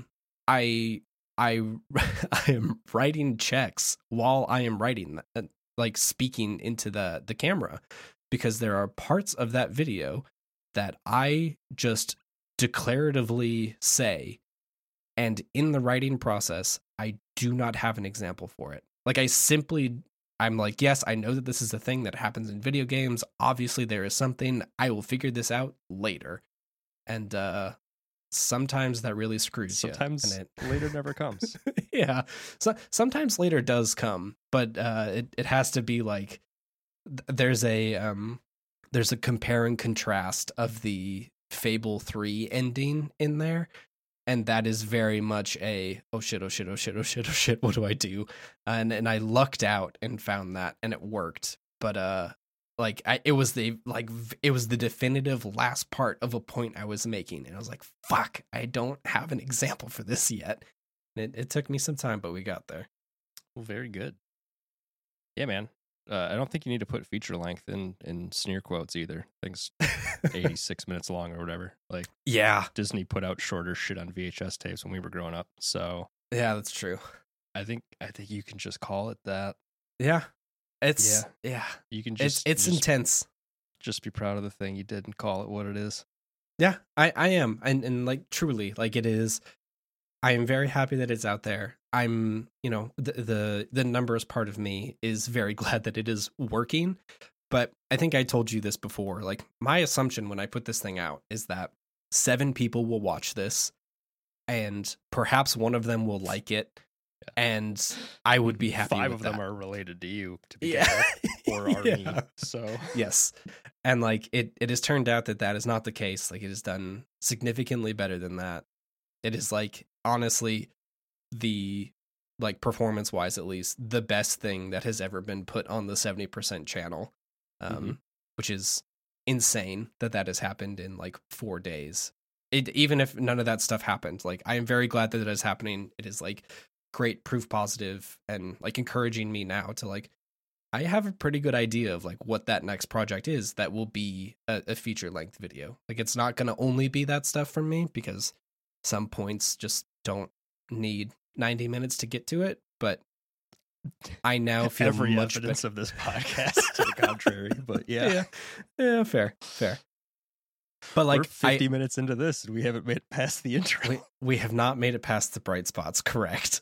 B: I am writing checks while I am writing, like speaking into the camera, because there are parts of that video that I just declaratively say, and in the writing process, I do not have an example for it. Like I'm like, yes, I know that this is a thing that happens in video games. Obviously there is something. I will figure this out later. And sometimes that really screws you.
A: Sometimes later never comes.
B: Yeah. So sometimes later does come, but it has to be like there's a compare and contrast of the Fable 3 ending in there. And that is very much a, oh shit, what do I do? And I lucked out and found that, and it worked. But it was the definitive last part of a point I was making, and I was like, fuck, I don't have an example for this yet. And it took me some time, but we got there.
A: Well, very good. Yeah, man. I don't think you need to put feature length in sneer quotes either. Things 86 minutes long or whatever. Like,
B: yeah,
A: Disney put out shorter shit on VHS tapes when we were growing up. So
B: yeah, that's true.
A: I think you can just call it that.
B: Yeah,
A: You can just
B: it's intense.
A: Just be proud of the thing you did and call it what it is.
B: Yeah, I am, and like truly, like it is. I am very happy that it's out there. I'm, the numbers part of me is very glad that it is working. But I think I told you this before. Like, my assumption when I put this thing out is that 7 people will watch this, and perhaps one of them will like it, and I would be happy.
A: 5
B: with
A: of
B: that.
A: them are related to you, to begin with, or are me. So
B: yes, and like it has turned out that is not the case. Like, it has done significantly better than that. It is like, honestly, the like performance wise, at least, the best thing that has ever been put on the 70% channel, which is insane that has happened in like 4 days. Even if none of that stuff happened, like I am very glad that it is happening. It is like great proof positive and like encouraging me now to like, I have a pretty good idea of like what that next project is that will be a feature length video. Like, it's not going to only be that stuff from me, because some points just don't need 90 minutes to get to it, but I now feel
A: every
B: much
A: evidence
B: better.
A: of this podcast to the contrary, but yeah,
B: fair. But like,
A: we're 50 minutes into this and we haven't made it past the intro.
B: We have not made it past the bright spots, correct?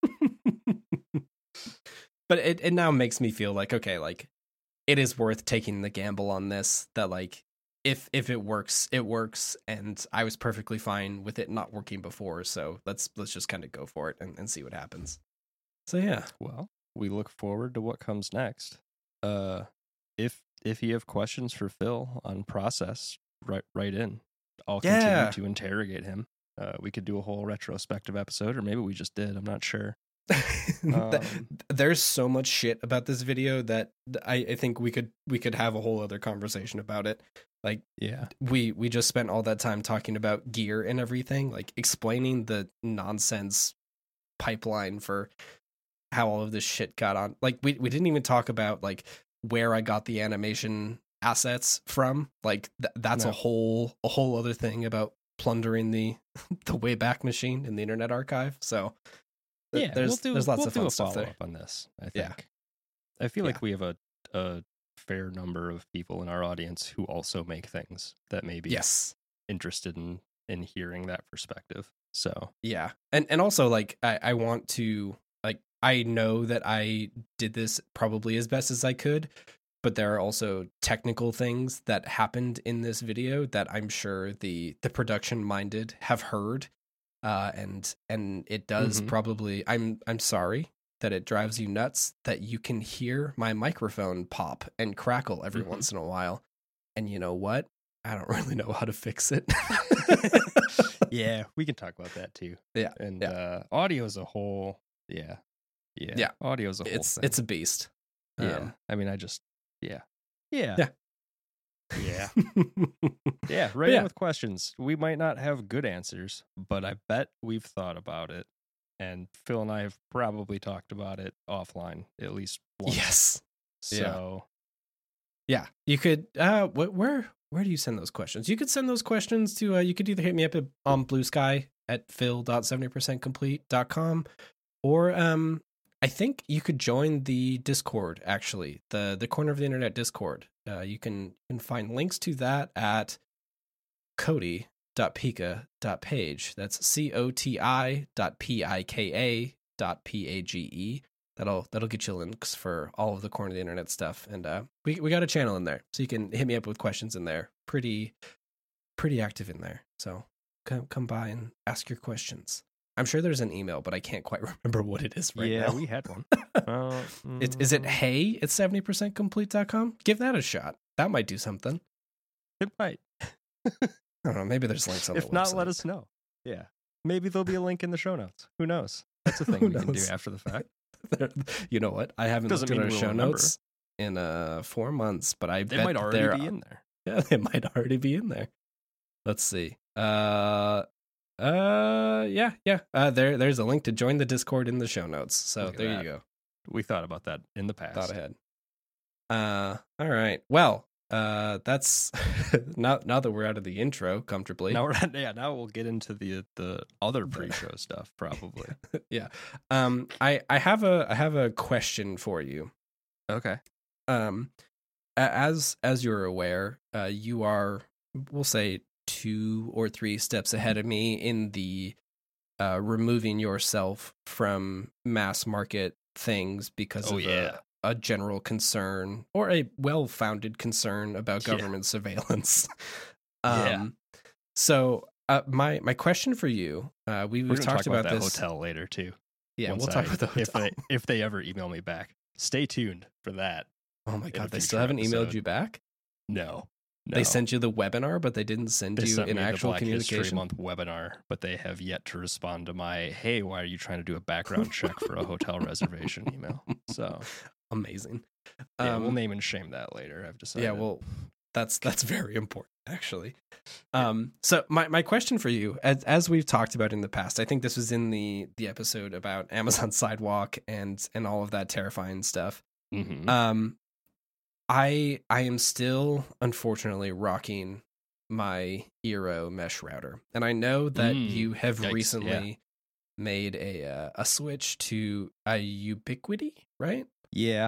B: But it now makes me feel like, okay, like it is worth taking the gamble on this, that like if it works, it works, and I was perfectly fine with it not working before, so let's just kind of go for it and see what happens. So yeah.
A: Well, we look forward to what comes next. If if you have questions for Phil on process, write in. I'll continue to interrogate him. We could do a whole retrospective episode, or maybe we just did. I'm not sure.
B: There's so much shit about this video that I think we could have a whole other conversation about it. Like,
A: yeah,
B: we just spent all that time talking about gear and everything, like explaining the nonsense pipeline for how all of this shit got on. Like, we didn't even talk about like where I got the animation assets from. Like that's a whole other thing about plundering the Wayback Machine in the Internet Archive. So
A: yeah,
B: there's lots of fun stuff there.
A: Up on this, I think. I feel like we have a fair number of people in our audience who also make things that may be interested in hearing that perspective. So
B: yeah, and also like I want to, like, I know that I did this probably as best as I could, but there are also technical things that happened in this video that I'm sure the production minded have heard, and it does probably. I'm sorry that it drives you nuts that you can hear my microphone pop and crackle every once in a while. And you know what? I don't really know how to fix it.
A: Yeah, we can talk about that too.
B: Yeah.
A: And audio as a whole, yeah. Audio as a whole thing.
B: It's a beast.
A: Yeah. I mean, Yeah. Write in with questions. We might not have good answers, but I bet we've thought about it. And Phil and I have probably talked about it offline at least once.
B: Yes.
A: So,
B: yeah, you could. Where do you send those questions? You could send those questions to. You could either hit me up on Blue Sky at phil.70percentcomplete.com, or I think you could join the Discord. Actually, the Corner of the Internet Discord. You can find links to that at Coti.pika.page. That's COTI.PIKA.PAGE. That'll get you links for all of the Corner of the Internet stuff. And we got a channel in there, so you can hit me up with questions in there. Pretty active in there. So come by and ask your questions. I'm sure there's an email, but I can't quite remember what it is right now.
A: Yeah, we had one.
B: Is it hey at 70percentcomplete.com? Give that a shot. That might do something.
A: It might.
B: I don't know. Maybe there's links on the website.
A: If not, let us know. Yeah. Maybe there'll be a link in the show notes. Who knows? That's a thing we can do after the fact.
B: You know what? I haven't looked at our show notes in 4 months, but I bet
A: they might already be in there.
B: Yeah, they might already be in there. Let's see. Yeah. There's a link to join the Discord in the show notes. So there you go.
A: We thought about that in the past.
B: Thought ahead. All right. Well, that's now that we're out of the intro comfortably.
A: Now we'll get into the other pre-show stuff probably.
B: Yeah. I have a question for you.
A: Okay.
B: As you're aware, you are, we'll say, 2 or 3 steps ahead of me in the removing yourself from mass market things because of a general concern or a well-founded concern about government surveillance. So my question for you, we've talked about
A: that
B: this
A: hotel later too.
B: Yeah, we'll talk about the hotel.
A: If they ever email me back, stay tuned for that.
B: Oh my God, they still haven't emailed you back?
A: No.
B: They sent you the webinar, but they didn't send you an actual communication.
A: History Month webinar, but they have yet to respond to my, hey, why are you trying to do a background check for a hotel reservation email? So
B: amazing.
A: We'll name and shame that later, I've decided.
B: Yeah, well, that's very important, actually. So my question for you, as we've talked about in the past, I think this was in the episode about Amazon Sidewalk and all of that terrifying stuff.
A: Mm-hmm.
B: I am still, unfortunately, rocking my Eero mesh router, and I know that you have recently made a switch to a Ubiquiti, right?
A: Yeah.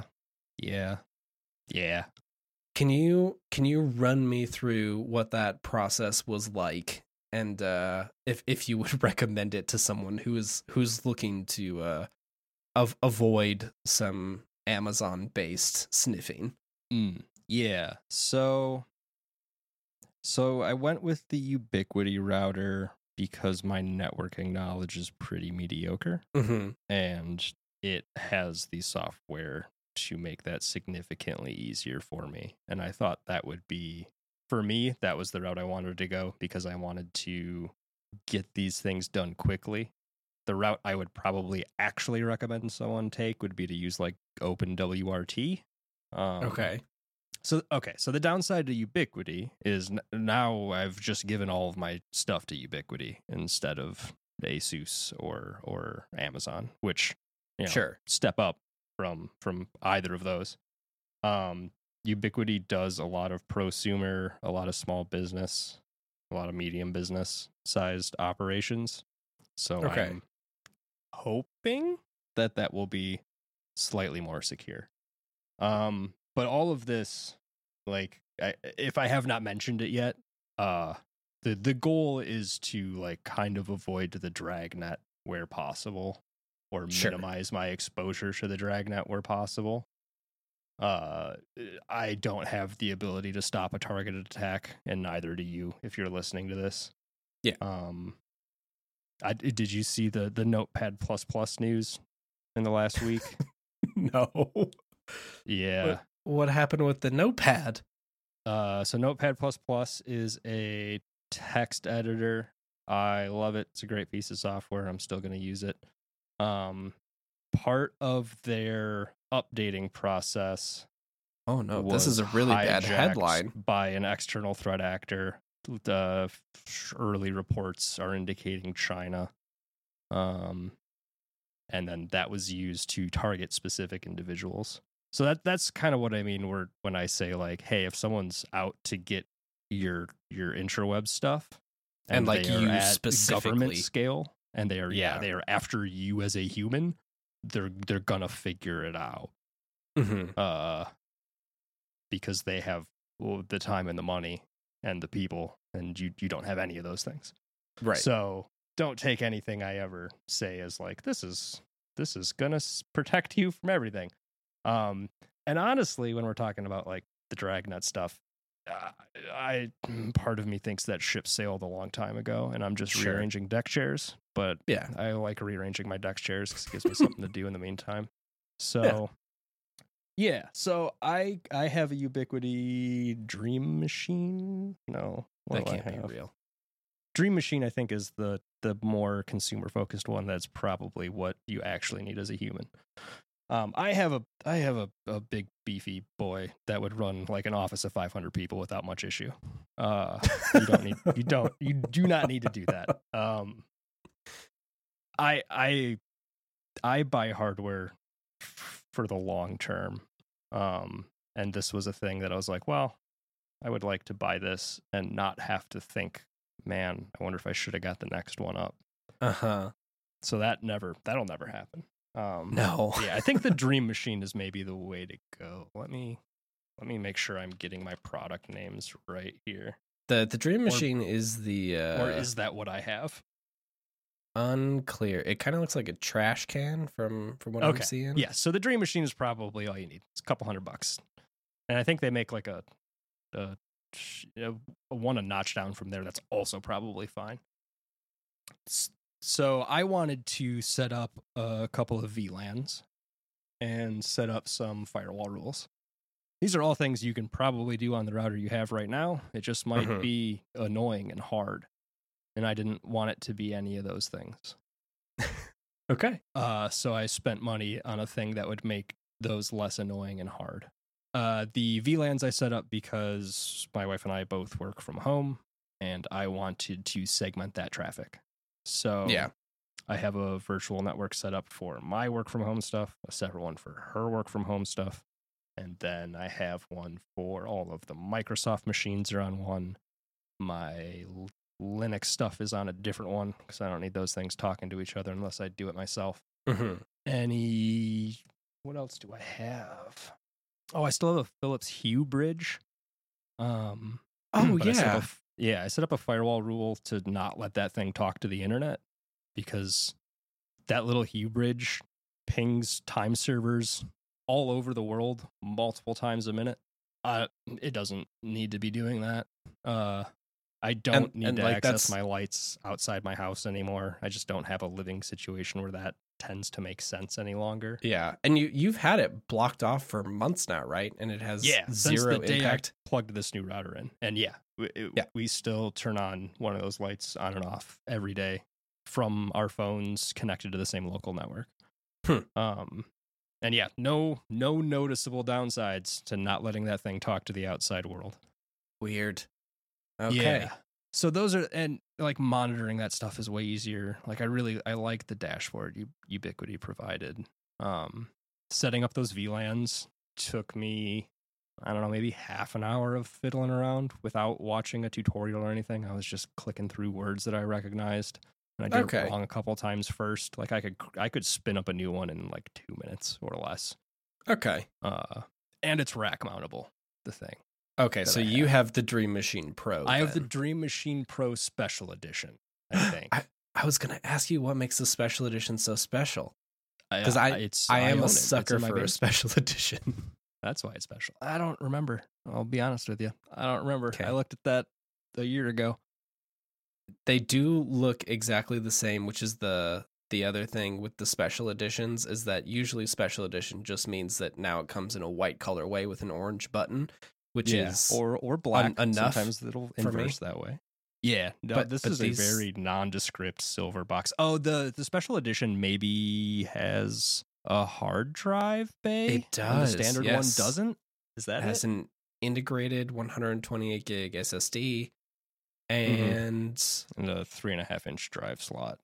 B: Can you run me through what that process was like, and if you would recommend it to someone who's looking to avoid some Amazon-based sniffing?
A: Yeah. So I went with the Ubiquiti router because my networking knowledge is pretty mediocre,
B: mm-hmm.
A: and it has the software to make that significantly easier for me. And I thought that would be, for me, that was the route I wanted to go because I wanted to get these things done quickly. The route I would probably actually recommend someone take would be to use like OpenWRT.
B: Okay.
A: So the downside to Ubiquiti is now I've just given all of my stuff to Ubiquiti instead of Asus or Amazon, which,
B: sure,
A: step up from either of those. Ubiquiti does a lot of prosumer, a lot of small business, a lot of medium business sized operations. So I'm hoping that will be slightly more secure. But all of this, like, if I have not mentioned it yet, the goal is to like kind of avoid the dragnet where possible, or minimize my exposure to the dragnet where possible. I don't have the ability to stop a targeted attack, and neither do you if you're listening to this.
B: Yeah.
A: Did you see the Notepad++ news in the last week?
B: No.
A: Yeah.
B: What happened with the Notepad?
A: So Notepad++ is a text editor. I love it. It's a great piece of software. I'm still going to use it. Part of their updating process.
B: Oh no, this is a really bad headline.
A: By an external threat actor. The early reports are indicating China. And then that was used to target specific individuals. So that's kind of what I mean when I say like, hey, if someone's out to get your intraweb stuff,
B: and like you
A: at
B: specifically
A: government scale, and they are after you as a human, they're gonna figure it out.
B: Mm-hmm.
A: Because they have the time and the money and the people, and you don't have any of those things.
B: Right.
A: So don't take anything I ever say as like this is gonna protect you from everything. And honestly, when we're talking about like the dragnet stuff, part of me thinks that ship sailed a long time ago, and I'm just rearranging deck chairs. But
B: yeah,
A: I like rearranging my deck chairs because it gives me something to do in the meantime. So yeah, so I have a Ubiquiti Dream Machine. No,
B: that can't be real.
A: Dream Machine, I think, is the more consumer focused one. That's probably what you actually need as a human. I have a big beefy boy that would run like an office of 500 people without much issue. You do not need to do that. I buy hardware for the long term. And this was a thing that I was like, well, I would like to buy this and not have to think, man, I wonder if I should have got the next one up. So that'll never happen.
B: No.
A: Yeah, I think the Dream Machine is maybe the way to go. Let me make sure I'm getting my product names right here.
B: The Dream Machine is the
A: or is that what I have?
B: Unclear. It kind of looks like a trash can from what I'm seeing.
A: Yeah, so the Dream Machine is probably all you need. It's a couple $100, and I think they make like a one a notch down from there. That's also probably fine. So I wanted to set up a couple of VLANs and set up some firewall rules. These are all things you can probably do on the router you have right now. It just might be annoying and hard. And I didn't want it to be any of those things.
B: Okay.
A: So I spent money on a thing that would make those less annoying and hard. The VLANs I set up because my wife and I both work from home, and I wanted to segment that traffic. So
B: yeah,
A: I have a virtual network set up for my work from home stuff, a separate one for her work from home stuff, and then I have one for all of the Microsoft machines are on one. My Linux stuff is on a different one because I don't need those things talking to each other unless I do it myself. What else do I have? Oh, I still have a Philips Hue bridge. I set up a firewall rule to not let that thing talk to the internet because that little Hue bridge pings time servers all over the world multiple times a minute. It doesn't need to be doing that. I don't need to access my lights outside my house anymore. I just don't have a living situation where that tends to make sense any longer.
B: Yeah, and you've had it blocked off for months now, right? And it has zero
A: since the day
B: impact.
A: I plugged this new router in, and we still turn on one of those lights on and off every day from our phones connected to the same local network. And yeah, no noticeable downsides to not letting that thing talk to the outside world.
B: Weird. Okay.
A: Yeah. So those are, and like monitoring that stuff is way easier. Like I like the dashboard Ubiquiti provided. Setting up those VLANs took me, I don't know, maybe half an hour of fiddling around without watching a tutorial or anything. I was just clicking through words that I recognized. And I did it wrong a couple times first. Like I could spin up a new one in like 2 minutes or less.
B: Okay.
A: And it's rack mountable, the thing.
B: Okay, so you have the Dream Machine Pro.
A: I have the Dream Machine Pro Special Edition, I think.
B: I was going to ask you what makes the Special Edition so special. Because I am a sucker for a Special Edition.
A: That's why it's special. I don't remember. I'll be honest with you. I don't remember. Okay. I looked at that a year ago.
B: They do look exactly the same, which is the other thing with the Special Editions, is that usually Special Edition just means that now it comes in a white colorway with an orange button. Which is
A: or black.
B: Enough.
A: Sometimes it'll inverse that way. Yeah, no, but this is a very nondescript silver box. Oh, the special edition maybe has a hard drive bay.
B: It does.
A: And the standard one doesn't. Is that
B: it? Has an integrated 128 gig SSD and
A: a 3.5-inch drive slot.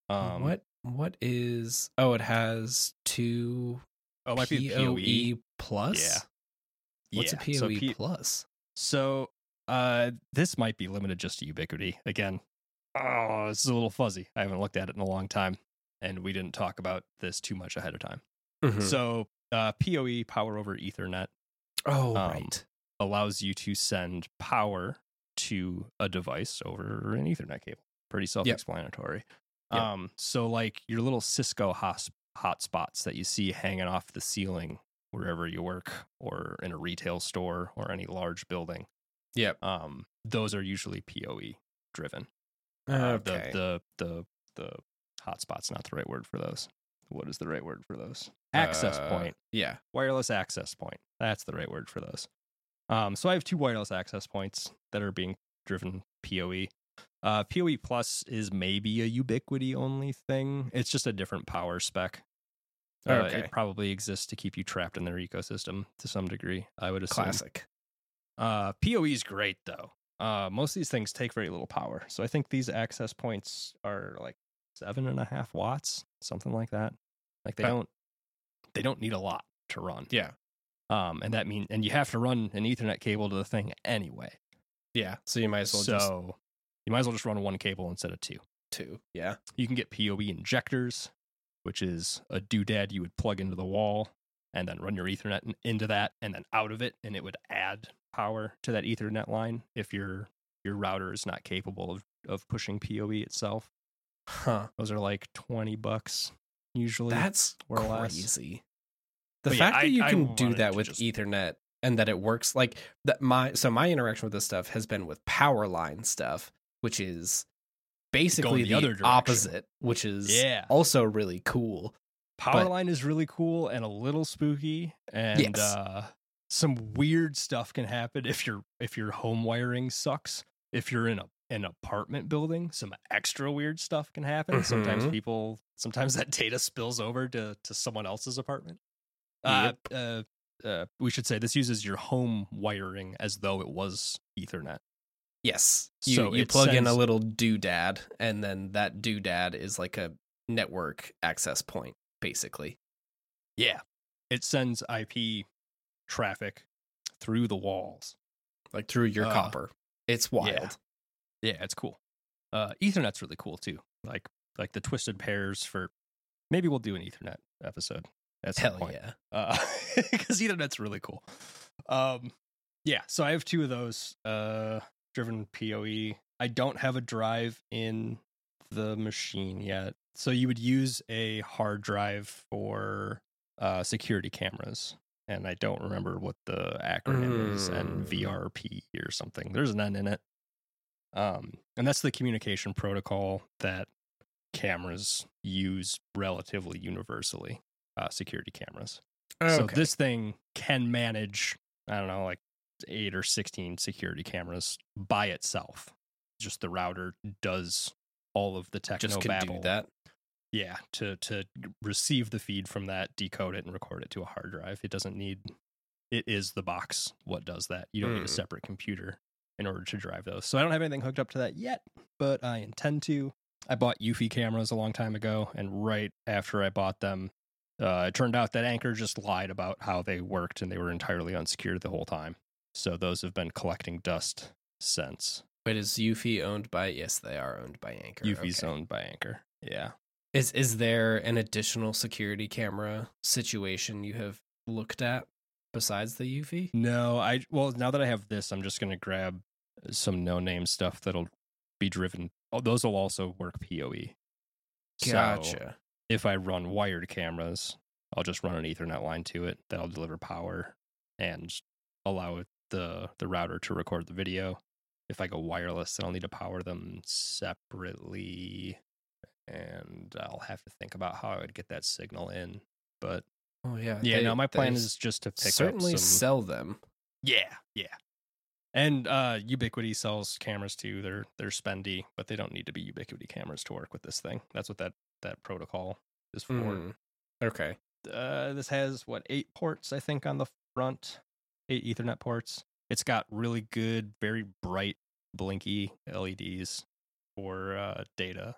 B: What is? Oh, it has two.
A: Oh, it might be
B: PoE Plus.
A: Yeah.
B: What's a PoE Plus?
A: So this might be limited just to Ubiquiti. Again, this is a little fuzzy. I haven't looked at it in a long time, and we didn't talk about this too much ahead of time. Mm-hmm. So PoE, power over Ethernet,
B: right,
A: allows you to send power to a device over an Ethernet cable. Pretty self-explanatory. Yep. So like your little Cisco hotspots that you see hanging off the ceiling wherever you work or in a retail store or any large building.
B: Yep.
A: Those are usually PoE driven.
B: Okay.
A: The hotspot's not the right word for those. What is the right word for those? Access point.
B: Yeah.
A: Wireless access point. That's the right word for those. So I have 2 wireless access points that are being driven PoE. PoE Plus is maybe a Ubiquiti only thing. It's just a different power spec. It probably exists to keep you trapped in their ecosystem to some degree, I would assume.
B: Classic.
A: PoE is great, though. Most of these things take very little power. So I think these access points are like 7.5 watts, something like that. Like they don't need a lot to run.
B: Yeah.
A: And you have to run an Ethernet cable to the thing anyway.
B: Yeah. So you might as well
A: you might as well just run 1 cable instead of 2.
B: 2. Yeah.
A: You can get PoE injectors, which is a doodad you would plug into the wall and then run your Ethernet into that and then out of it, and it would add power to that Ethernet line if your router is not capable of pushing PoE itself.
B: Huh.
A: Those are like $20 usually.
B: That's
A: or
B: crazy. The fact that you can do that with Ethernet and that it works like that. My interaction with this stuff has been with power line stuff, which is basically the other opposite, which is also really cool.
A: Powerline is really cool and a little spooky, and some weird stuff can happen if your home wiring sucks. If you're in an apartment building, some extra weird stuff can happen.
B: Mm-hmm.
A: Sometimes that data spills over to someone else's apartment.
B: Yep.
A: We should say this uses your home wiring as though it was Ethernet.
B: Yes. You plug in a little doodad, and then that doodad is like a network access point, basically.
A: Yeah. It sends IP traffic through the walls.
B: Like through your copper. It's wild.
A: Yeah, it's cool. Ethernet's really cool too. Like the twisted pairs for, maybe we'll do an Ethernet episode at some point.
B: Yeah.
A: Because Ethernet's really cool. Yeah, so I have 2 of those driven PoE. I don't have a drive in the machine yet. So you would use a hard drive for security cameras. And I don't remember what the acronym is, NVRP or something. There's an N in it. And that's the communication protocol that cameras use relatively universally, security cameras.
B: Okay.
A: So this thing can manage, I don't know, like 8 or 16 security cameras by itself. Just the router does all of the techno
B: just can
A: babble.
B: do that.
A: Yeah, to receive the feed from that, decode it, and record it to a hard drive. It doesn't need. It is the box what does that. You don't need a separate computer in order to drive those. So I don't have anything hooked up to that yet, but I intend to. I bought Eufy cameras a long time ago, and right after I bought them, it turned out that Anker just lied about how they worked, and they were entirely unsecured the whole time. So those have been collecting dust since.
B: Wait, is Eufy owned by? Yes, they are owned by Anker.
A: Eufy's owned by Anker. Yeah.
B: Is there an additional security camera situation you have looked at besides the Eufy?
A: No, well, now that I have this, I'm just going to grab some no-name stuff that'll be driven. Oh, those will also work PoE.
B: Gotcha.
A: So if I run wired cameras, I'll just run an Ethernet line to it that'll deliver power and allow the router to record the video. If I go wireless, then I'll need to power them separately, and I'll have to think about how I would get that signal in. But no, my plan is just to pick
B: certainly
A: up some...
B: sell them.
A: Yeah. And Ubiquiti sells cameras too. They're spendy, but they don't need to be Ubiquiti cameras to work with this thing. That's what that protocol is for.
B: Okay.
A: This has 8 ports, I think, on the front. 8 Ethernet ports. It's got really good, very bright, blinky LEDs for data.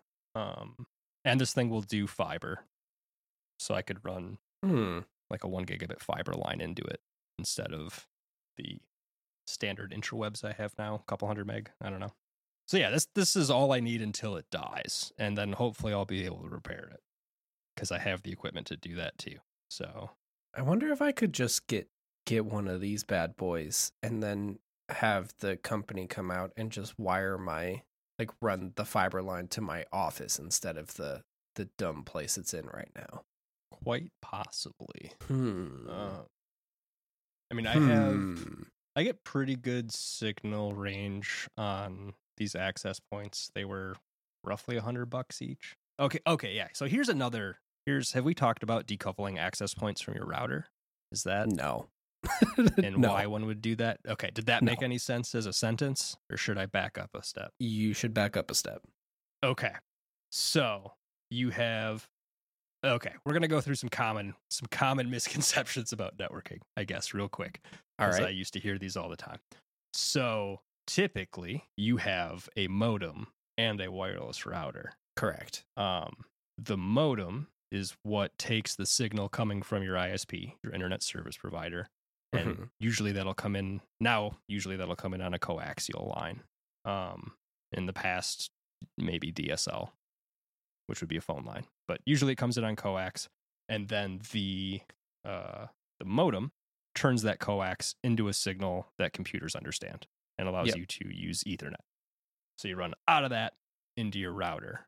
A: And this thing will do fiber. So I could run like a 1 gigabit fiber line into it instead of the standard intrawebs I have now, a couple hundred meg. I don't know. So yeah, this is all I need until it dies. And then hopefully I'll be able to repair it because I have the equipment to do that too. So
B: I wonder if I could just get one of these bad boys and then have the company come out and just wire run the fiber line to my office instead of the dumb place it's in right now.
A: Quite possibly. I mean, I get pretty good signal range on these access points. They were roughly $100 each. Okay, yeah. So have we talked about decoupling access points from your router? Is that
B: no?
A: And no. Why one would do that? Okay, did that make any sense as a sentence, or should I back up a step?
B: You should back up a step.
A: Okay, so you have. Okay, we're gonna go through some common misconceptions about networking, I guess, real quick.
B: All right.
A: I used to hear these all the time. So typically, you have a modem and a wireless router.
B: Correct.
A: The modem is what takes the signal coming from your ISP, your internet service provider, and usually that'll come in on a coaxial line. In the past, maybe DSL, which would be a phone line, but usually it comes in on coax, and then the modem turns that coax into a signal that computers understand and allows you to use Ethernet. So you run out of that into your router.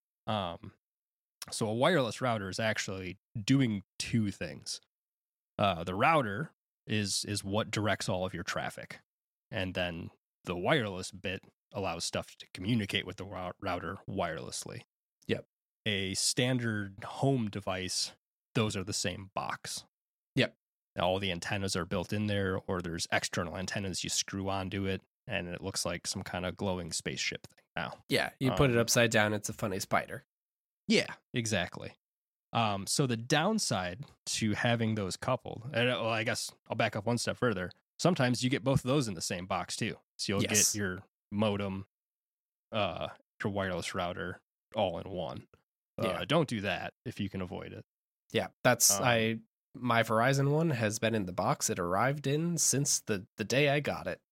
A: So a wireless router is actually doing 2 things. The router is what directs all of your traffic, and then the wireless bit allows stuff to communicate with the router wirelessly.
B: Yep.
A: A standard home device, those are the same box.
B: Yep.
A: All the antennas are built in there, or there's external antennas you screw onto it, and it looks like some kind of glowing spaceship thing now.
B: Yeah, you put it upside down, it's a funny spider.
A: Yeah, exactly. So the downside to having those coupled, and I guess I'll back up one step further. Sometimes you get both of those in the same box too. So you'll get your modem, your wireless router all in one. Don't do that if you can avoid it. Yeah,
B: that's my Verizon one has been in the box it arrived in since the day I got it.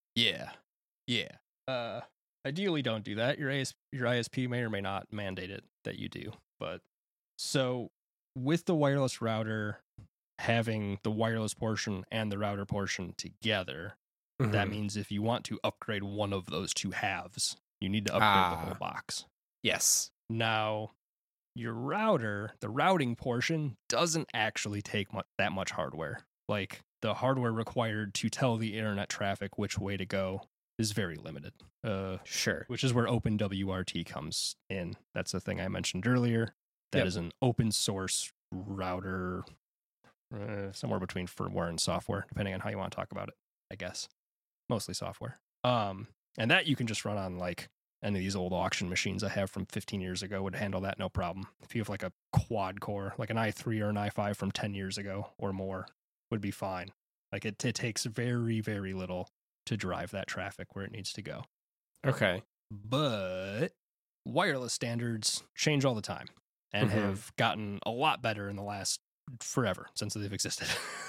A: Yeah. Ideally, don't do that. Your ISP may or may not mandate it that you do. But so with the wireless router having the wireless portion and the router portion together, that means if you want to upgrade one of those 2 halves, you need to upgrade the whole box.
B: Yes.
A: Now, your router, the routing portion, doesn't actually take that much hardware. Like, the hardware required to tell the internet traffic which way to go is very limited.
B: Sure.
A: Which is where OpenWRT comes in. That's the thing I mentioned earlier. That is an open source router, somewhere between firmware and software, depending on how you want to talk about it, I guess. Mostly software. And that you can just run on like any of these old auction machines I have from 15 years ago would handle that no problem. If you have like a quad core, like an i3 or an i5 from 10 years ago or more, would be fine. Like it takes very, very little to drive that traffic where it needs to go.
B: Okay.
A: But wireless standards change all the time and have gotten a lot better in the last forever since they've existed.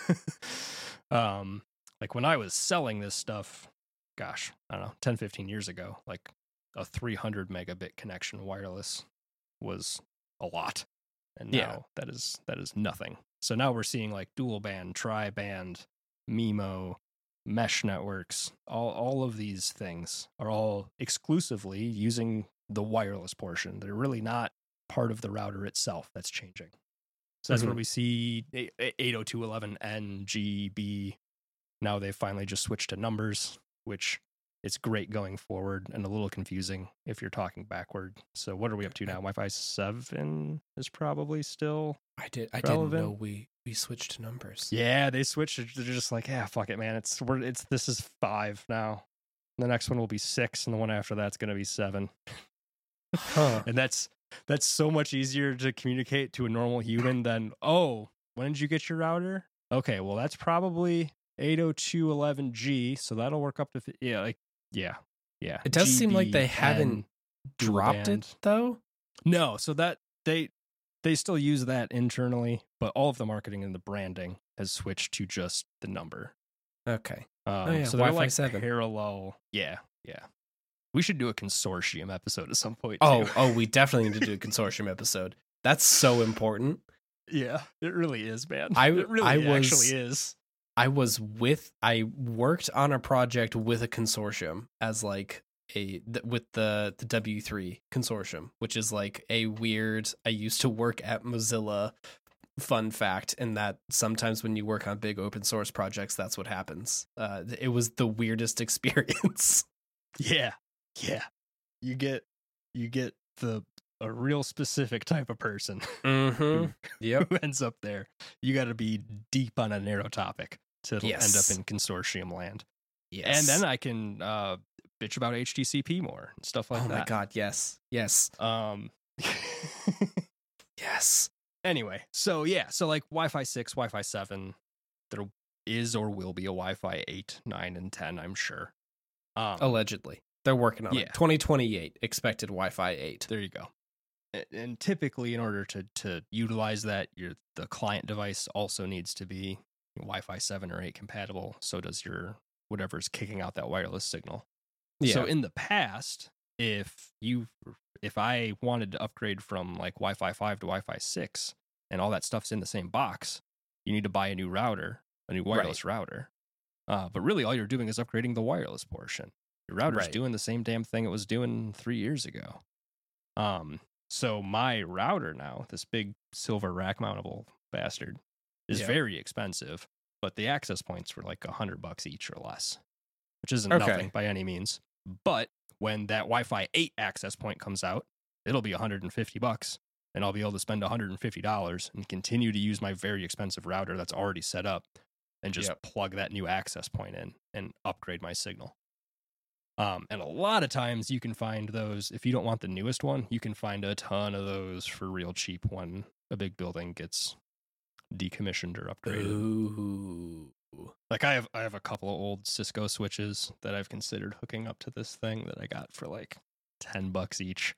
A: Like when I was selling this stuff, gosh, I don't know, 10, 15 years ago, like a 300 megabit connection wireless was a lot. And now that is nothing. So now we're seeing like dual band, tri-band, MIMO, mesh networks, all of these things are all exclusively using the wireless portion. They're really not part of the router itself that's changing. So that's where we see 802.11n, G, B. Now they've finally just switched to numbers, which it's great going forward and a little confusing if you're talking backward. So what are we up to now? Wi-Fi 7 is probably still
B: I didn't know we switched to numbers.
A: Yeah, they switched. They're just like, yeah, fuck it, man. This is 5 now. The next one will be 6, and the one after that's going to be 7. And that's so much easier to communicate to a normal human than, oh, when did you get your router? Okay, well, that's probably 802.11g, so that'll work up to yeah.
B: It does seem like they haven't dropped it though.
A: No, so that they still use that internally, but all of the marketing and the branding has switched to just the number.
B: Okay.
A: So they're
B: Wi-Fi
A: like
B: 7.
A: Parallel. Yeah. We should do a consortium episode at some point.
B: Oh, we definitely need to do a consortium episode. That's so important.
A: Yeah, it really is, man.
B: It
A: really actually is.
B: I worked on a project with a consortium as like with the W3 consortium, which is like a weird, I used to work at Mozilla fun fact, and that sometimes when you work on big open source projects, that's what happens. It was the weirdest experience.
A: Yeah. You get a real specific type of person who ends up there. You got to be deep on a narrow topic to end up in consortium land. Yes. And then I can bitch about HTCP more and stuff like that.
B: Oh my god, yes. Yes.
A: Anyway, so like Wi-Fi 6, Wi-Fi 7, there is or will be a Wi-Fi 8, 9, and 10, I'm sure.
B: Allegedly. They're working on it. 2028, expected Wi-Fi 8.
A: There you go. And typically, in order to utilize that, the client device also needs to be Wi-Fi 7 or 8 compatible. So does your whatever's kicking out that wireless signal. Yeah. So in the past, if I wanted to upgrade from like Wi-Fi 5 to Wi-Fi 6, and all that stuff's in the same box, you need to buy a new router, a new wireless router. But really, all you're doing is upgrading the wireless portion. Your router's doing the same damn thing it was doing 3 years ago. So my router now, this big silver rack mountable bastard, is very expensive, but the access points were like $100 each or less, which isn't nothing by any means. But when that Wi-Fi 8 access point comes out, it'll be $150, and I'll be able to spend $150 and continue to use my very expensive router that's already set up and just plug that new access point in and upgrade my signal. And a lot of times you can find those, if you don't want the newest one, you can find a ton of those for real cheap when a big building gets decommissioned or upgraded.
B: Ooh.
A: Like I have a couple of old Cisco switches that I've considered hooking up to this thing that I got for like $10 each.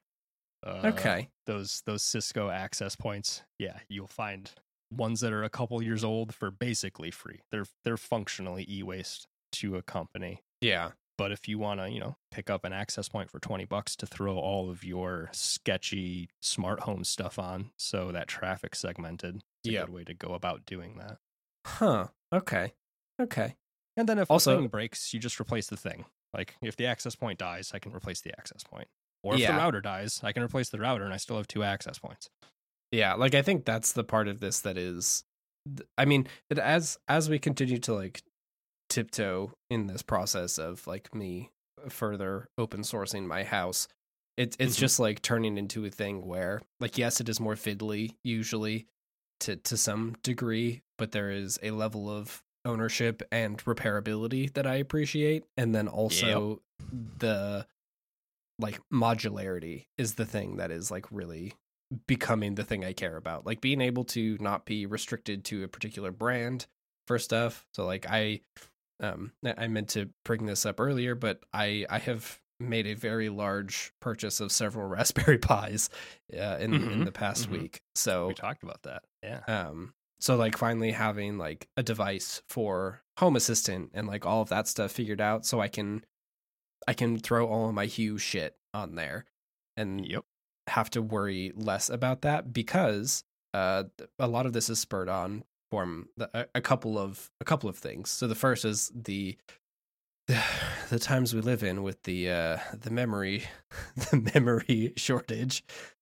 A: Those Cisco access points. Yeah, you'll find ones that are a couple years old for basically free. They're functionally e-waste to a company.
B: Yeah.
A: But if you want to, pick up an access point for $20 to throw all of your sketchy smart home stuff on, so that traffic's segmented, it's a good way to go about doing that.
B: Huh. Okay.
A: And then if the thing breaks, you just replace the thing. Like if the access point dies, I can replace the access point. Or if the router dies, I can replace the router and I still have 2 access points.
B: Yeah, like I think that's the part of this that is, I mean, that as we continue to like tiptoe in this process of like me further open sourcing my house. It's
A: Mhm.
B: just like turning into a thing where, like, yes, it is more fiddly usually to some degree, but there is a level of ownership and repairability that I appreciate, and then also the like modularity is the thing that is like really becoming the thing I care about. Like being able to not be restricted to a particular brand for stuff. So like I meant to bring this up earlier, but I have made a very large purchase of several Raspberry Pis in the past week. So
A: we talked about that. Yeah.
B: So like finally having like a device for Home Assistant and like all of that stuff figured out, so I can throw all of my Hue shit on there and have to worry less about that, because a lot of this is spurred on from a couple of things. So the first is the times we live in with the memory shortage.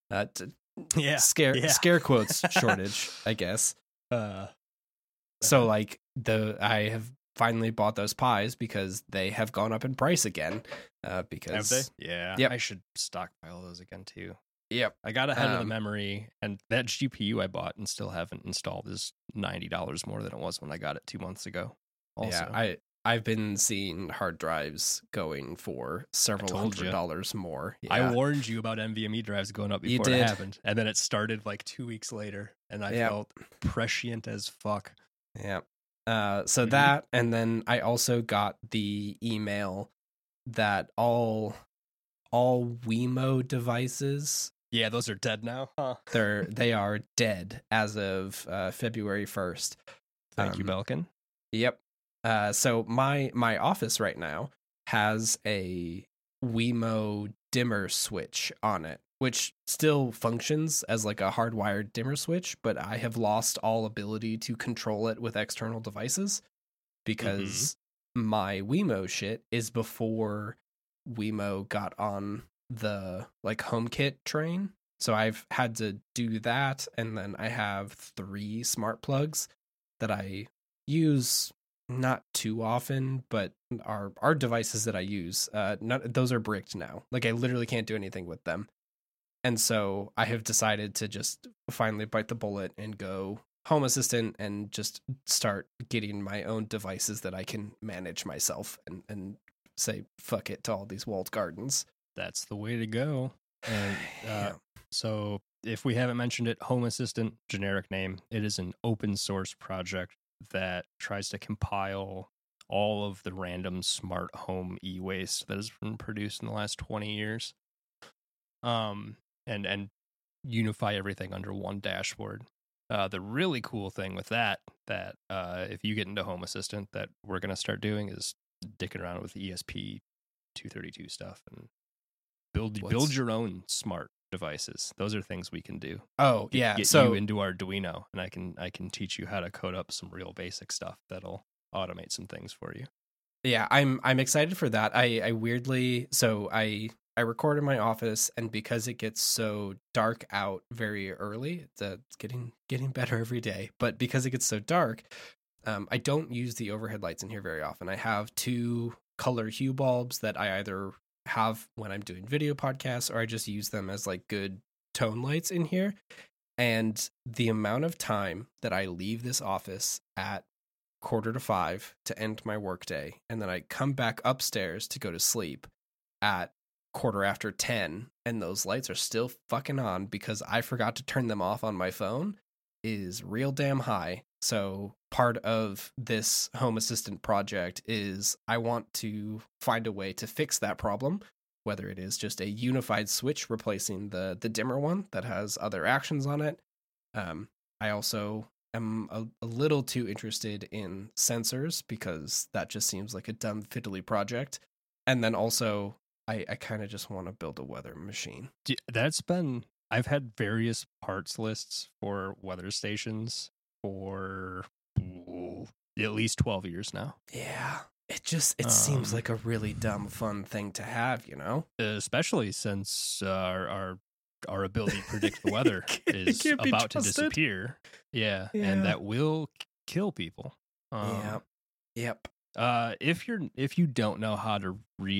B: Scare quotes shortage, I guess. So like I have finally bought those pies because they have gone up in price again. Because
A: have they? Yeah.
B: Yep.
A: I should stockpile those again too.
B: Yep.
A: I got ahead of the memory, and that GPU I bought and still haven't installed is $90 more than it was when I got it 2 months ago. Also.
B: Yeah, I've been seeing hard drives going for several $100 more. Yeah.
A: I warned you about NVMe drives going up before it happened, and then it started like 2 weeks later, and I felt prescient as fuck.
B: Yeah. So that, and then I also got the email that all Wemo devices.
A: Yeah, those are dead now, huh?
B: They are dead as of February 1st.
A: Thank you, Belkin.
B: Yep. So my office right now has a Wemo dimmer switch on it, which still functions as like a hardwired dimmer switch, but I have lost all ability to control it with external devices because my Wemo shit is before Wemo got on the like HomeKit train. So I've had to do that, and then I have 3 smart plugs that I use not too often, but are devices that I use. Those are bricked now. Like I literally can't do anything with them. And so I have decided to just finally bite the bullet and go Home Assistant and just start getting my own devices that I can manage myself and say fuck it to all these walled gardens.
A: That's the way to go. And so if we haven't mentioned it, Home Assistant, generic name, it is an open source project that tries to compile all of the random smart home e-waste that has been produced in the last 20 years. And unify everything under one dashboard. The really cool thing with that if you get into Home Assistant that we're going to start doing is dicking around with ESP232 stuff and build your own smart devices. Those are things we can do.
B: Oh, yeah.
A: Get you into Arduino, and I can teach you how to code up some real basic stuff that'll automate some things for you.
B: Yeah, I'm excited for that. I weirdly, so I record in my office, and because it gets so dark out very early, it's getting better every day. But because it gets so dark, I don't use the overhead lights in here very often. I have 2 color Hue bulbs that I either have when I'm doing video podcasts, or I just use them as like good tone lights in here. And the amount of time that I leave this office at 4:45 to end my workday, and then I come back upstairs to go to sleep at 10:15, and those lights are still fucking on because I forgot to turn them off on my phone, is real damn high. So part of this Home Assistant project is I want to find a way to fix that problem, whether it is just a unified switch replacing the dimmer one that has other actions on it. I also am a little too interested in sensors because that just seems like a dumb fiddly project. And then also I kind of just want to build a weather machine.
A: I've had various parts lists for weather stations for at least 12 years now.
B: Yeah. It seems like a really dumb fun thing to have, you know?
A: Especially since our ability to predict the weather is about to disappear. Yeah, and that will kill people.
B: Yep.
A: If you don't know how to read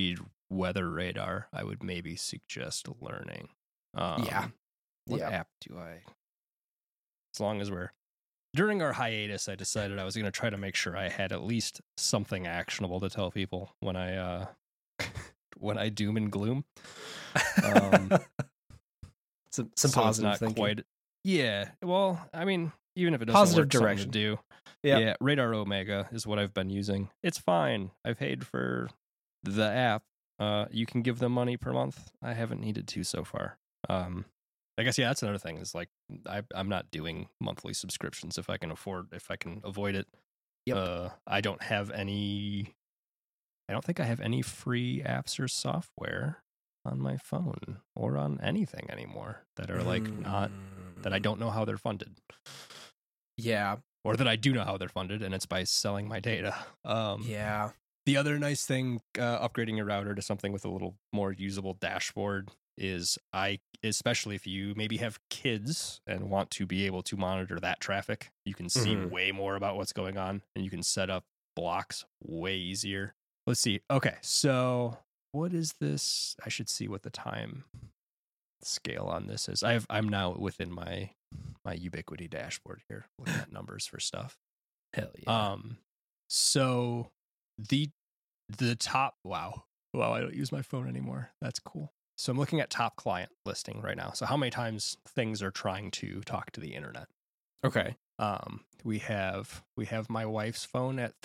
A: weather radar, I would maybe suggest learning.
B: Yeah.
A: What app do I? As long as we're during our hiatus, I decided I was going to try to make sure I had at least something actionable to tell people when I when I doom and gloom.
B: Some positive thinking.
A: Quite. Yeah. Well, I mean, even if it doesn't
B: positive
A: work,
B: direction
A: to do.
B: Yep.
A: Yeah. Radar Omega is what I've been using. It's fine. I've paid for the app. You can give them money per month. I haven't needed to so far. I guess, yeah, that's another thing is like, I'm not doing monthly subscriptions if I can avoid it.
B: Yep.
A: I don't think I have any free apps or software on my phone or on anything anymore that are like not, that I don't know how they're funded.
B: Yeah.
A: Or that I do know how they're funded, and it's by selling my data.
B: Yeah.
A: The other nice thing, upgrading your router to something with a little more usable dashboard is especially if you maybe have kids and want to be able to monitor that traffic, you can see way more about what's going on, and you can set up blocks way easier. Let's see. Okay, so what is this? I should see what the time scale on this is. I'm now within my Ubiquiti dashboard here, looking at numbers for stuff.
B: Hell yeah.
A: So the top, wow, I don't use my phone anymore. That's cool. So I'm looking at top client listing right now. So how many times things are trying to talk to the internet?
B: Okay.
A: We have my wife's phone at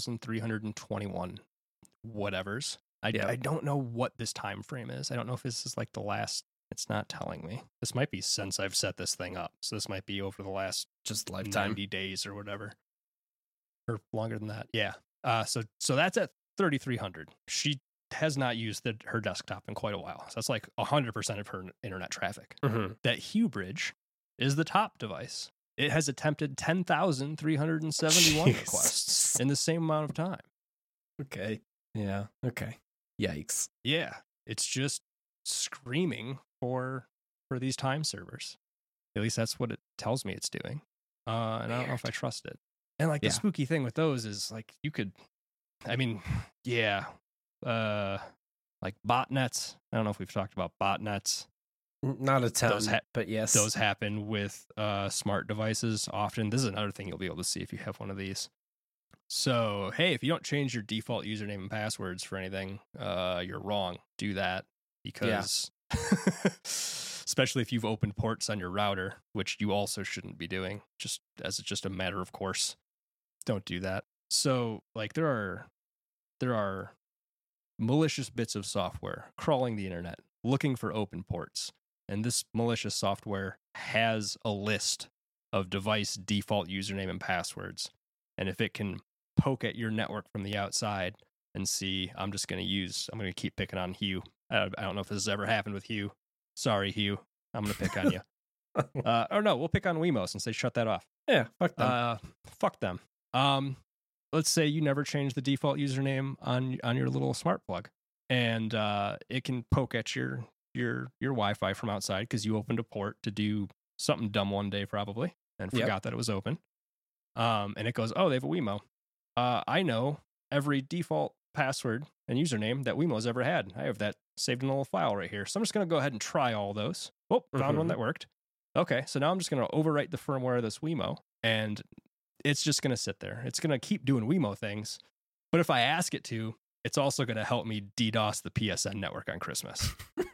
A: 3,321 whatevers. I don't know what this time frame is. I don't know if this is like the last. It's not telling me. This might be since I've set this thing up. So this might be over the last
B: just lifetime
A: 90 days or whatever, or longer than that. Yeah. So that's at 3,300. She has not used her desktop in quite a while. So that's like 100% of her internet traffic. That Hubridge is the top device. It has attempted 10,371 requests in the same amount of time.
B: Okay. Yeah. Okay. Yikes.
A: Yeah. It's just screaming for these time servers. At least that's what it tells me it's doing. And I don't know if I trust it. And like the spooky thing with those is like you could, I mean, yeah. Like botnets. I don't know if we've talked about botnets.
B: Not a ton, but yes.
A: Those happen with smart devices often. This is another thing you'll be able to see if you have one of these. So, hey, if you don't change your default username and passwords for anything, you're wrong. Do that because, especially if you've opened ports on your router, which you also shouldn't be doing, just as it's just a matter of course. Don't do that. So, like, there are malicious bits of software crawling the internet, looking for open ports. And this malicious software has a list of device default username and passwords. And if it can poke at your network from the outside and see, I'm going to keep picking on Hugh. I don't know if this has ever happened with Hugh. Sorry, Hugh. I'm going to pick on you. Or no, we'll pick on Wemo since they shut that off.
B: Yeah, fuck them.
A: Fuck them. Let's say you never change the default username on your little smart plug, and it can poke at your Wi-Fi from outside because you opened a port to do something dumb one day probably and forgot that it was open. And it goes, oh, they have a Wemo. I know every default password and username that Wemo's ever had. I have that saved in a little file right here. So I'm just going to go ahead and try all those. Oh, found one that worked. Okay, so now I'm just going to overwrite the firmware of this Wemo, and it's just going to sit there. It's going to keep doing Wemo things. But if I ask it to, it's also going to help me DDoS the PSN network on Christmas.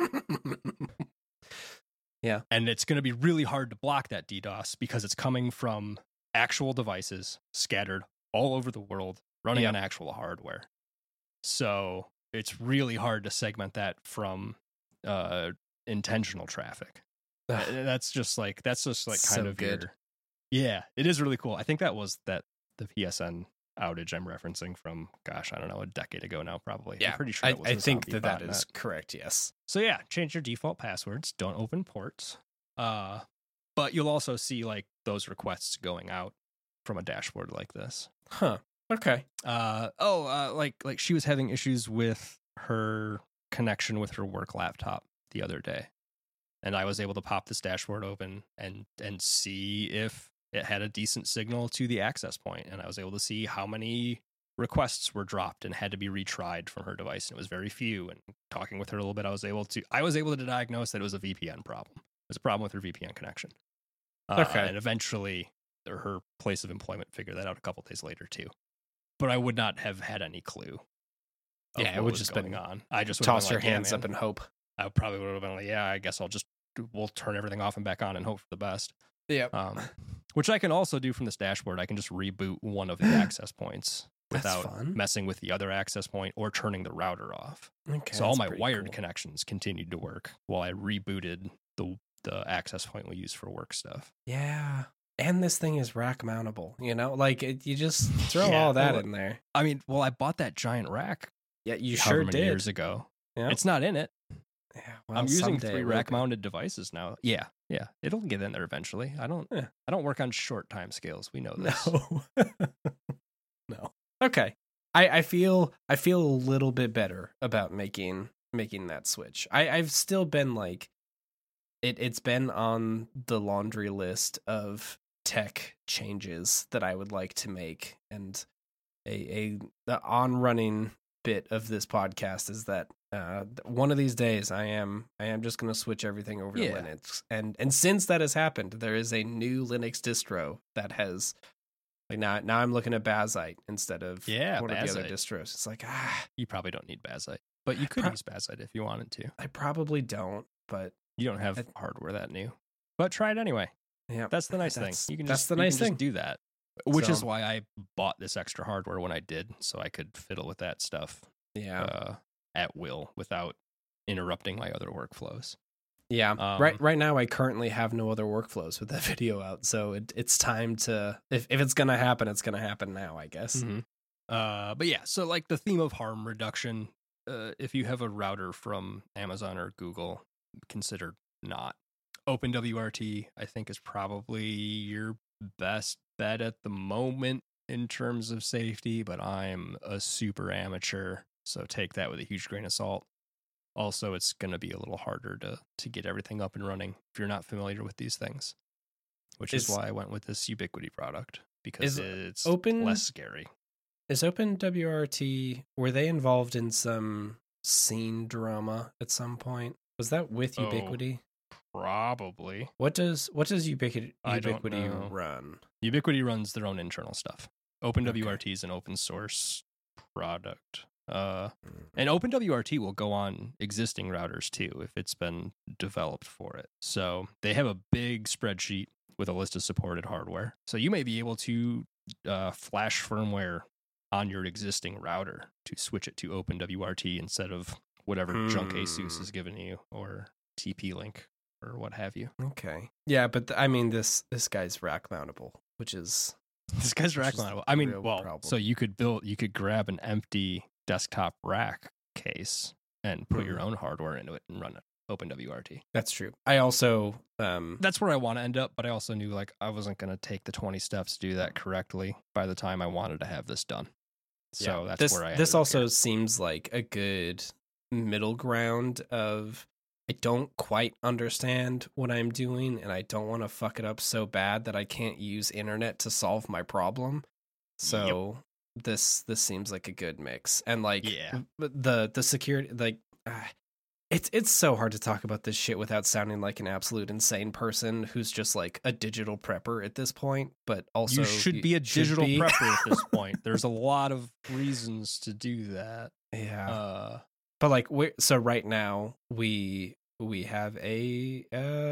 B: Yeah.
A: And it's going to be really hard to block that DDoS because it's coming from actual devices scattered all over the world, running on actual hardware. So it's really hard to segment that from intentional traffic. That's just kind
B: so
A: of
B: good.
A: Yeah, it is really cool. I think that was the PSN outage I'm referencing from, gosh, I don't know, a decade ago now, probably.
B: Yeah,
A: I'm pretty sure
B: I think that is correct, yes.
A: So yeah, change your default passwords. Don't open ports. But you'll also see like those requests going out from a dashboard like this.
B: Huh. Okay.
A: Like she was having issues with her connection with her work laptop the other day. And I was able to pop this dashboard open and see if it had a decent signal to the access point. And I was able to see how many requests were dropped and had to be retried from her device, and it was very few. And talking with her a little bit, I was able to diagnose that it was a VPN problem. It was a problem with her VPN connection.
B: Okay.
A: And eventually her place of employment figured that out a couple days later too. But I would not have had any clue.
B: Yeah, it would just
A: going
B: been
A: on. I just
B: toss your hands up and hope.
A: I probably would have been like, yeah, I guess we'll turn everything off and back on and hope for the best.
B: Yeah.
A: Which I can also do from this dashboard. I can just reboot one of the access points without messing with the other access point or turning the router off.
B: Okay,
A: so all my wired connections continued to work while I rebooted the access point we use for work stuff.
B: Yeah. And this thing is rack mountable, like you just throw all that in there.
A: I mean, I bought that giant rack.
B: Yeah, you sure did.
A: Years ago.
B: Yeah.
A: It's not in it.
B: Yeah, well,
A: I'm using 3 rack mounted devices now. Yeah. It'll get in there eventually. I don't work on short time scales. We know this.
B: No. Okay. I feel a little bit better about making that switch. I've still been like, it's been on the laundry list of tech changes that I would like to make, and the on running bit of this podcast is that one of these days I am just going to switch everything over to Linux, and since that has happened, there is a new Linux distro that has like now I'm looking at Bazite instead of one of the other distros. It's like
A: you probably don't need Bazite, but you could use Bazite if you wanted to.
B: I probably don't, but
A: you don't have hardware that new. But try it anyway.
B: Yeah,
A: that's the nice thing. You can just do that. Which is why I bought this extra hardware when I did, so I could fiddle with that stuff at will without interrupting my other workflows.
B: Yeah, right now I currently have no other workflows with that video out, so it's time to, if it's going to happen, it's going to happen now, I guess.
A: Mm-hmm. But yeah, so like the theme of harm reduction, if you have a router from Amazon or Google, consider not. OpenWRT, I think, is probably your best bet at the moment in terms of safety, but I'm a super amateur, so take that with a huge grain of salt. Also, it's going to be a little harder to get everything up and running if you're not familiar with these things, which is why I went with this Ubiquiti product, because it's less scary.
B: Is OpenWRT, were they involved in some scene drama at some point? Was that with Ubiquiti?
A: Probably.
B: What does Ubiquiti run?
A: Ubiquiti runs their own internal stuff. OpenWRT is an open source product. And OpenWRT will go on existing routers too if it's been developed for it. So they have a big spreadsheet with a list of supported hardware. So you may be able to flash firmware on your existing router to switch it to OpenWRT instead of whatever junk Asus is giving you, or TP-Link or what have you.
B: Okay. Yeah, but I mean this guy's rack mountable, which is
A: this guy's rack mountable. I mean, problem. So you could grab an empty desktop rack case and put your own hardware into it and run it OpenWRT.
B: That's true. I also
A: that's where I want to end up, but I also knew like I wasn't going to take the 20 steps to do that correctly by the time I wanted to have this done. So that's where I
B: this also seems like a good middle ground of, I don't quite understand what I'm doing, and I don't want to fuck it up so bad that I can't use internet to solve my problem. So this seems like a good mix. And like the security, like it's so hard to talk about this shit without sounding like an absolute insane person who's just like a digital prepper at this point. But also,
A: you should be a digital prepper at this point. There's a lot of reasons to do that.
B: Yeah. But like, so right now we have a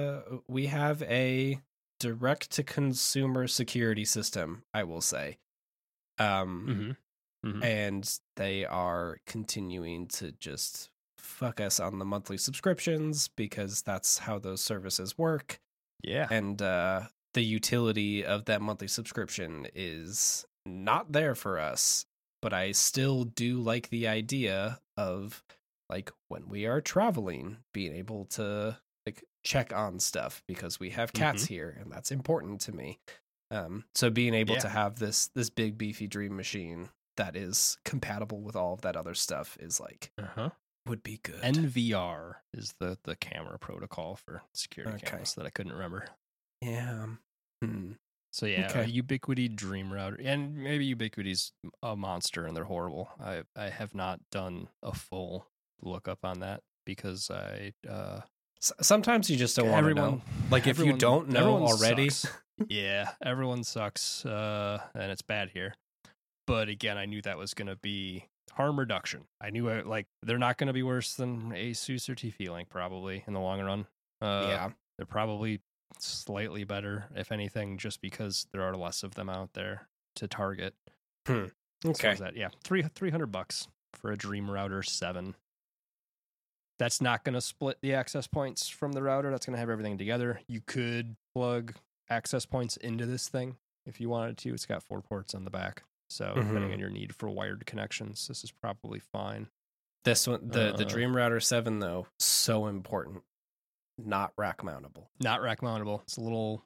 B: direct to consumer security system, I will say. And they are continuing to just fuck us on the monthly subscriptions because that's how those services work.
A: Yeah.
B: And the utility of that monthly subscription is not there for us, but I still do like the idea of, like, when we are traveling, being able to like check on stuff because we have cats here, and that's important to me. So being able to have this big beefy dream machine that is compatible with all of that other stuff is like would be good.
A: NVR is the camera protocol for security cameras that I couldn't remember.
B: Yeah.
A: So yeah, Ubiquiti Dream Router, and maybe Ubiquiti's a monster and they're horrible. I have not done a full lookup on that because
B: sometimes you just don't want to know. Like if you don't know already,
A: yeah, everyone sucks, and it's bad here. But again, I knew that was going to be harm reduction. I knew they're not going to be worse than Asus or TP-Link probably in the long run.
B: Yeah,
A: they're probably slightly better, if anything, just because there are less of them out there to target.
B: Okay,
A: so that $300 for a Dream Router 7. That's not going to split the access points from the router. That's going to have everything together. You could plug access points into this thing if you wanted to. It's got 4 ports on the back. So depending on your need for wired connections, this is probably fine.
B: This one, the Dream Router 7, though, so important. Not rack mountable.
A: Not rack mountable. It's a little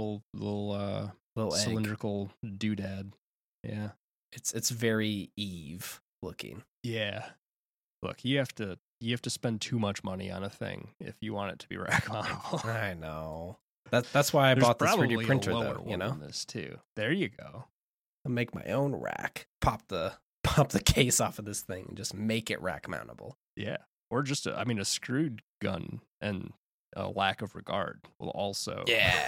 A: cylindrical doodad. Yeah.
B: It's very Eve looking.
A: Yeah. Look, you have to spend too much money on a thing if you want it to be rack mountable.
B: I know. That's why I bought this 3D printer, though. You know,
A: this too. There you go.
B: I'll make my own rack. Pop the case off of this thing and just make it rack mountable.
A: Yeah, or just a screwed gun and a lack of regard will also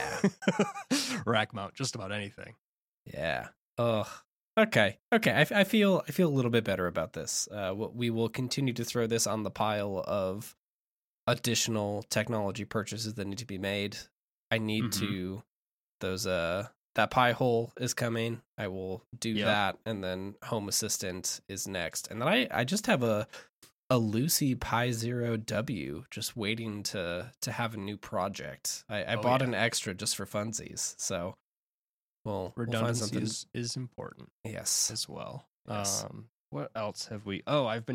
A: rack mount just about anything.
B: Yeah. Ugh. Okay. I feel a little bit better about this. We will continue to throw this on the pile of additional technology purchases that need to be made. I need to those that Pi-hole is coming. I will do that, and then Home Assistant is next, and then I just have a Lucy Pi Zero W just waiting to have a new project. I bought an extra just for funsies, so
A: redundancy is important.
B: Yes,
A: as well.
B: Yes.
A: What else have we?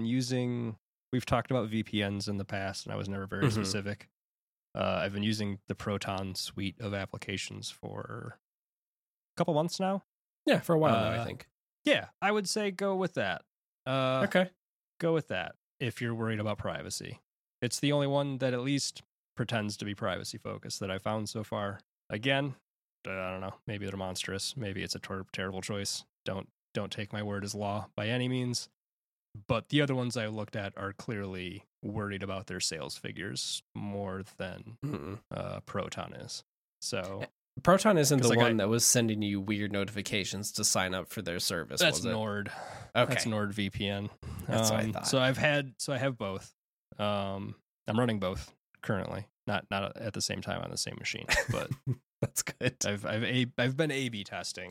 A: We've talked about VPNs in the past, and I was never very specific. I've been using the Proton suite of applications for couple months now.
B: Yeah, for a while now, I think.
A: Yeah, I would say go with that.
B: Okay.
A: Go with that if you're worried about privacy. It's the only one that at least pretends to be privacy focused that I found so far. Again, I don't know. Maybe they're monstrous. Maybe it's a terrible choice. Don't take my word as law by any means. But the other ones I looked at are clearly worried about their sales figures more than Proton is. So
B: Proton isn't the one that was sending you weird notifications to sign up for their service.
A: That's Nord.
B: Okay,
A: that's NordVPN.
B: That's what I thought.
A: So I have both. I'm running both currently, not at the same time on the same machine, but
B: that's good.
A: I've been A/B testing.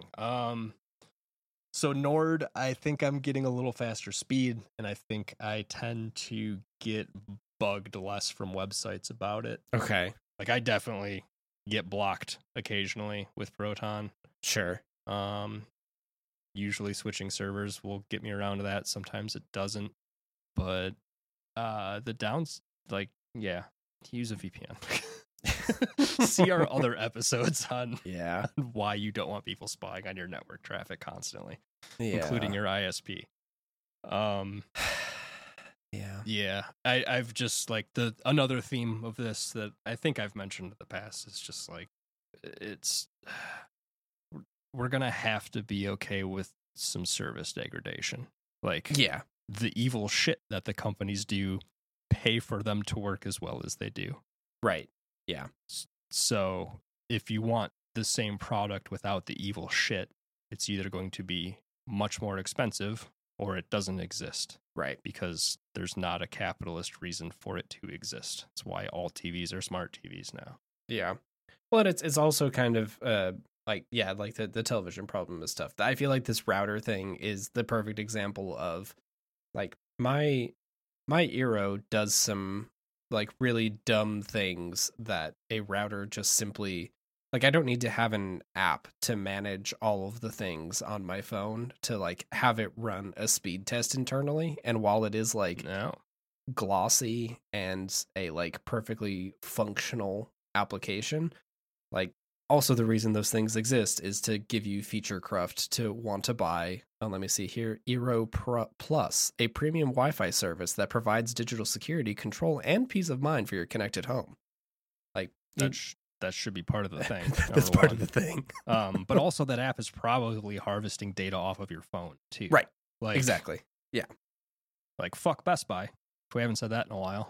A: So Nord, I think I'm getting a little faster speed, and I think I tend to get bugged less from websites about it.
B: Okay,
A: like I definitely get blocked occasionally with Proton.
B: Sure.
A: Usually switching servers will get me around to that. Sometimes it doesn't. But the downs, use a VPN. See our other episodes on why you don't want people spying on your network traffic constantly, including your ISP. Yeah. I've just another theme of this that I think I've mentioned in the past is just we're gonna have to be okay with some service degradation. The evil shit that the companies do, pay for them to work as well as they do.
B: Right. Yeah.
A: So if you want the same product without the evil shit, it's either going to be much more expensive or it doesn't exist.
B: Right.
A: Because there's not a capitalist reason for it to exist. That's why all TVs are smart TVs now.
B: Yeah. Well, it's also kind of the television problem is tough. I feel like this router thing is the perfect example of my Eero does some really dumb things that a router just simply I don't need to have an app to manage all of the things on my phone to have it run a speed test internally. And while it is glossy and a perfectly functional application, also the reason those things exist is to give you feature cruft to want to buy. Let me see here. Eero Plus, a premium Wi-Fi service that provides digital security, control, and peace of mind for your connected home.
A: that should be part of the thing.
B: That's part of the thing.
A: But also that app is probably harvesting data off of your phone too.
B: Right.
A: Like,
B: exactly. Yeah.
A: Like fuck Best Buy. If we haven't said that in a while.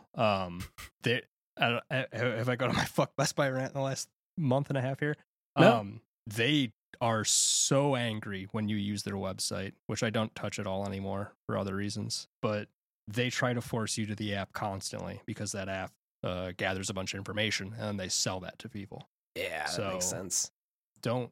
A: Have I gone on my fuck Best Buy rant in the last month and a half here?
B: No.
A: They are so angry when you use their website, which I don't touch at all anymore for other reasons. But they try to force you to the app constantly because that app gathers a bunch of information and they sell that to people.
B: Yeah, that makes sense.
A: Don't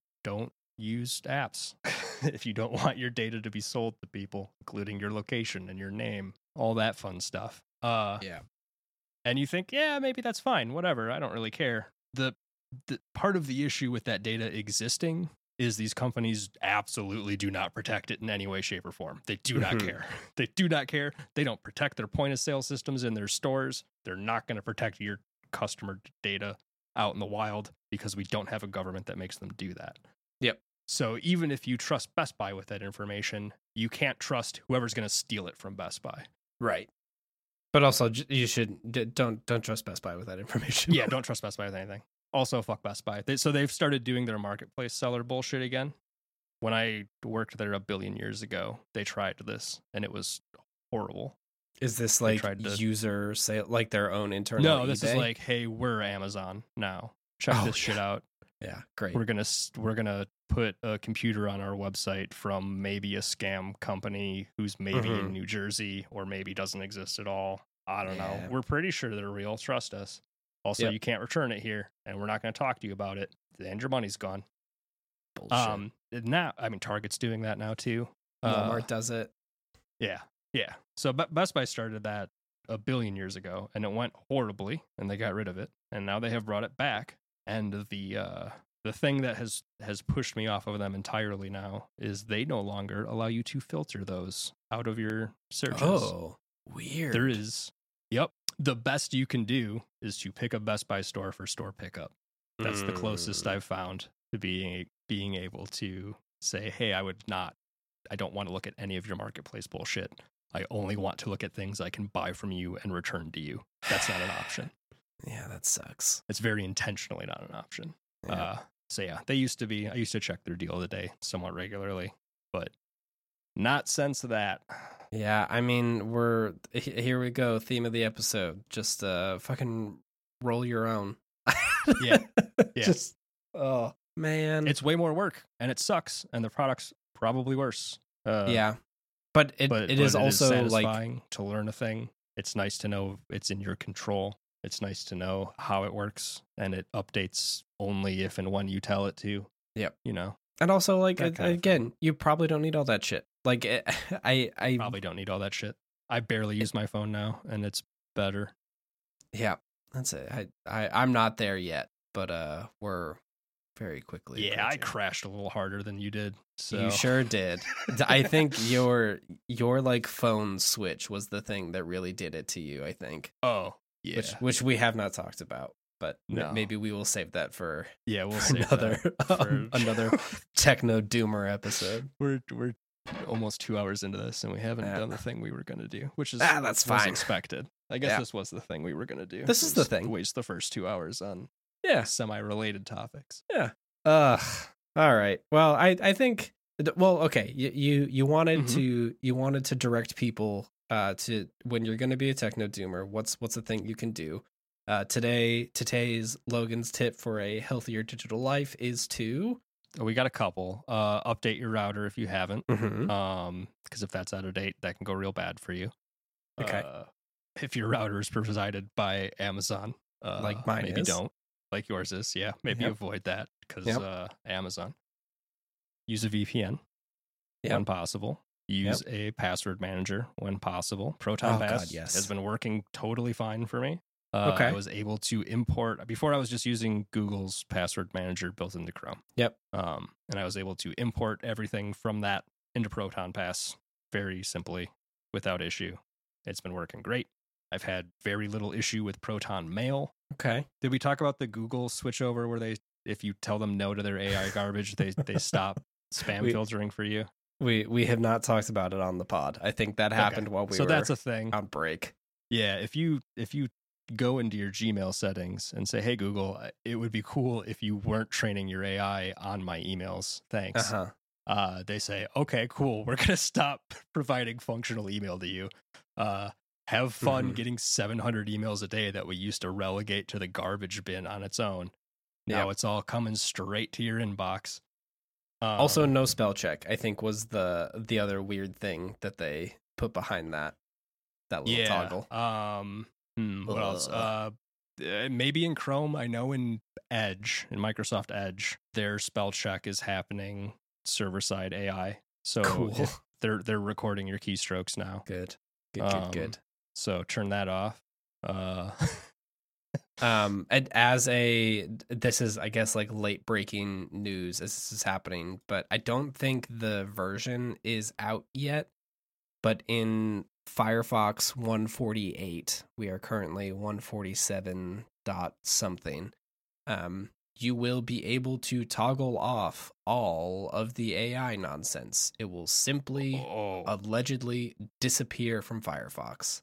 A: use apps if you don't want your data to be sold to people, including your location and your name, all that fun stuff.
B: Yeah.
A: And you think, yeah, maybe that's fine, whatever. I don't really care. The part of the issue with that data existing is these companies absolutely do not protect it in any way, shape, or form. They do not care. They do not care. They don't protect their point of sale systems in their stores. They're not going to protect your customer data out in the wild because we don't have a government that makes them do that.
B: Yep.
A: So even if you trust Best Buy with that information, you can't trust whoever's going to steal it from Best Buy.
B: Right. But also, you don't trust Best Buy with that information.
A: Yeah, don't trust Best Buy with anything. Also, fuck Best Buy. So they've started doing their marketplace seller bullshit again. When I worked there a billion years ago, they tried this, and it was horrible.
B: Is this like user sale, like their own internal?
A: No, this is like, hey, we're Amazon now. Check this shit out.
B: Yeah, great.
A: We're gonna put a computer on our website from maybe a scam company who's maybe in New Jersey or maybe doesn't exist at all. I don't know. We're pretty sure they're real. Trust us. Also, you can't return it here, and we're not going to talk to you about it. And your money's gone.
B: Bullshit.
A: Now, I mean, Target's doing that now too.
B: Walmart does it.
A: Yeah. So Best Buy started that a billion years ago, and it went horribly, and they got rid of it, and now they have brought it back. And the thing that has pushed me off of them entirely now is they no longer allow you to filter those out of your searches.
B: Oh, weird.
A: There is. Yep. The best you can do is to pick a Best Buy store for store pickup. That's the closest I've found to being able to say, hey, I don't want to look at any of your marketplace bullshit. I only want to look at things I can buy from you and return to you. That's not an option.
B: Yeah, that sucks.
A: It's very intentionally not an option.
B: Yeah.
A: So yeah, I used to check their deal of the day somewhat regularly, but not since that.
B: Yeah, I mean, here we go. Theme of the episode. Just fucking roll your own.
A: Yeah.
B: Just, oh, man.
A: It's way more work, and it sucks, and the product's probably worse.
B: Yeah. But it is also
A: satisfying
B: like
A: to learn a thing. It's nice to know it's in your control. It's nice to know how it works, and it updates only if and when you tell it to.
B: Yep.
A: You know.
B: And also, like, again, you probably don't need all that shit. Like, I
A: probably don't need all that shit. I barely use my phone now, and it's better.
B: Yeah, that's it. I'm not there yet, but we're very quickly.
A: Yeah, I crashed a little harder than you did. So
B: you sure did. I think your like phone switch was the thing that really did it to you. I think.
A: Oh yeah,
B: which we have not talked about. But
A: no.
B: Maybe we will save that for
A: we'll
B: save another techno doomer episode.
A: We're almost 2 hours into this, and we haven't done the thing we were going to do, which is
B: that's fine.
A: Expected. I guess this was the thing we were going to do.
B: This is the thing.
A: Waste the first 2 hours on semi-related topics.
B: Yeah. All right. Well, I think. Well, okay. You wanted to direct people to when you're going to be a techno doomer. What's the thing you can do? Today's Logan's tip for a healthier digital life is to.
A: We got a couple. Update your router if you haven't. Because if that's out of date, that can go real bad for you.
B: Okay.
A: If your router is provided by Amazon,
B: like mine
A: maybe
B: is.
A: Don't. Like yours is. Yeah. Maybe avoid that because Amazon. Use a VPN when possible. Use a password manager when possible. Proton Pass has been working totally fine for me. I was able to import before. I was just using Google's password manager built into Chrome.
B: Yep.
A: And I was able to import everything from that into Proton Pass very simply without issue. It's been working great. I've had very little issue with Proton Mail.
B: Okay.
A: Did we talk about the Google switchover where if you tell them no to their AI garbage, they stop spam filtering for you?
B: We have not talked about it on the pod. I think that happened while we were
A: that's a thing
B: on break.
A: Yeah, if you go into your Gmail settings and say, hey, Google, it would be cool if you weren't training your AI on my emails. Thanks. They say, okay, cool. We're going to stop providing functional email to you. Have fun getting 700 emails a day that we used to relegate to the garbage bin on its own. Now it's all coming straight to your inbox.
B: Also, no spell check, I think, was the other weird thing that they put behind that little toggle.
A: What else? Maybe in Chrome. I know in Edge, in Microsoft Edge, their spell check is happening server-side AI. So
B: cool.
A: They're recording your keystrokes now.
B: Good.
A: So turn that off.
B: And this is, I guess, like late breaking news as this is happening, but I don't think the version is out yet. But in Firefox 148, we are currently 147 dot something. You will be able to toggle off all of the AI nonsense. It will simply, allegedly disappear from Firefox.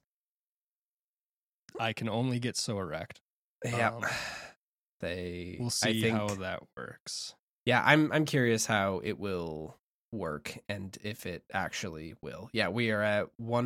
A: I can only get so erect.
B: Yeah,
A: we'll see how that works.
B: Yeah, I'm curious how it will work and if it actually will. Yeah, we are at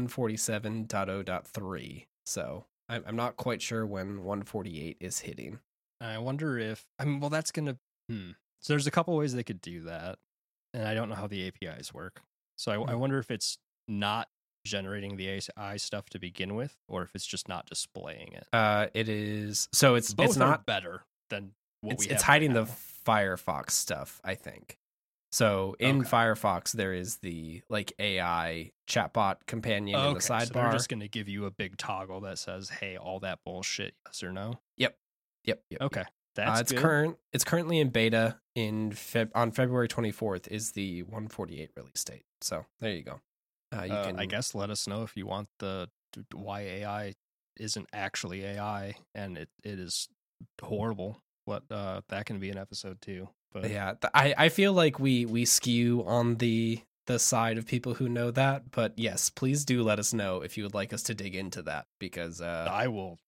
B: 147.0.3, so I'm not quite sure when 148 is hitting.
A: I wonder if that's gonna. So there's a couple ways they could do that, and I don't know how the APIs work. So I wonder if it's not generating the AI stuff to begin with, or if it's just not displaying it.
B: It is. So it's
A: both
B: it's not
A: better than what we have.
B: It's hiding the Firefox stuff, I think. So in Firefox, there is the like AI chatbot companion in the sidebar.
A: So they're just going to give you a big toggle that says, "Hey, all that bullshit, yes or no."
B: Yep.
A: Okay, that's good.
B: It's currently in beta. On February 24th is the 148 release date. So there you go. You can,
A: I guess, let us know if you want why AI isn't actually AI and it is horrible. That can be an episode too. But
B: yeah, I feel like we skew on the side of people who know that. But yes, please do let us know if you would like us to dig into that, because
A: I'll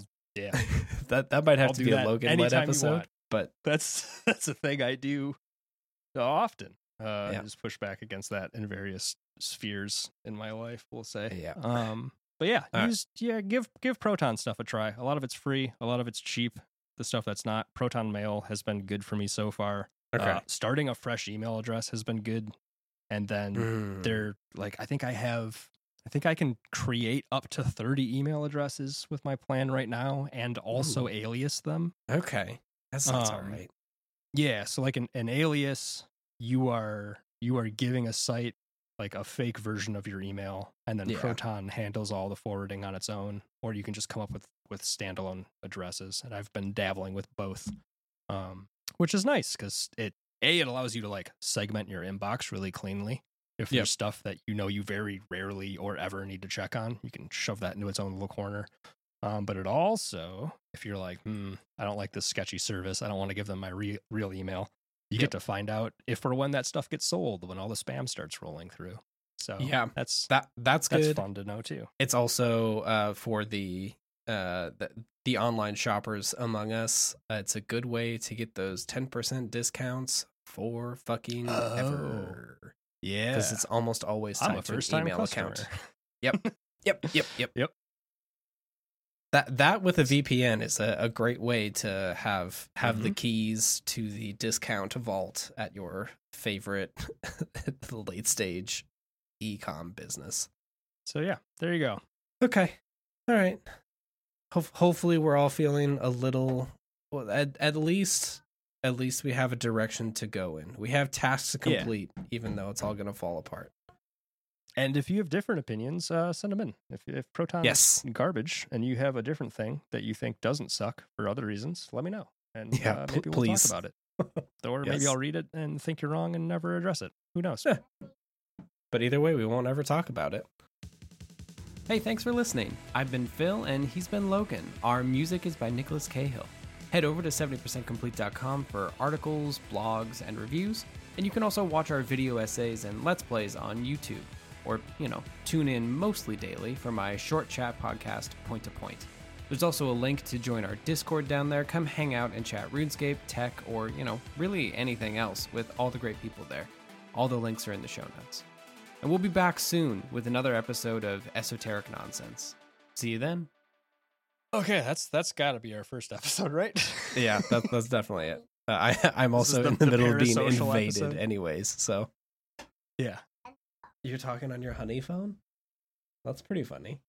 B: that might have to be a Logan-led episode. But
A: that's a thing I do often. Just push back against that in various spheres in my life, we'll say. But give Proton stuff a try. A lot of it's free, a lot of it's cheap. The stuff that's not, Proton Mail has been good for me so far. Starting a fresh email address has been good, and then they're like, I think I can create up to 30 email addresses with my plan right now, and also alias them.
B: Okay, that sounds all right.
A: Yeah, so like an alias, you are giving a site like a fake version of your email, and then Proton handles all the forwarding on its own, or you can just come up with standalone addresses. And I've been dabbling with both, which is nice because it allows you to like segment your inbox really cleanly. If there's stuff that you very rarely or ever need to check on, you can shove that into its own little corner. But it also, if you're like, I don't like this sketchy service, I don't want to give them my real email, you get to find out if or when that stuff gets sold, when all the spam starts rolling through. So that's good. That's fun to know too.
B: It's also for the online shoppers among us. It's a good way to get those 10% discounts for fucking ever.
A: Yeah,
B: because it's almost always tied to an email account. Yep. That with a VPN is a great way to have the keys to the discount vault at your favorite late stage e-com business.
A: So yeah, there you go.
B: Okay, all right. Hopefully we're all feeling a little. Well, at least we have a direction to go in. We have tasks to complete, even though it's all going to fall apart.
A: And if you have different opinions, send them in. If Proton is garbage and you have a different thing that you think doesn't suck for other reasons, let me know. And maybe we'll talk about it. Or maybe I'll read it and think you're wrong and never address it. Who knows?
B: But either way, we won't ever talk about it.
C: Hey, thanks for listening. I've been Phil, and he's been Logan. Our music is by Nicholas Cahill. Head over to 70percentcomplete.com for articles, blogs, and reviews. And you can also watch our video essays and Let's Plays on YouTube. Or, tune in mostly daily for my short chat podcast, Point to Point. There's also a link to join our Discord down there. Come hang out and chat RuneScape, tech, or, really anything else with all the great people there. All the links are in the show notes. And we'll be back soon with another episode of Esoteric Nonsense. See you then.
A: Okay, that's got to be our first episode, right?
B: Yeah, that's definitely it. I'm also in the middle of being invaded episode? Anyways, so.
A: Yeah.
B: You're talking on your honey phone? That's pretty funny.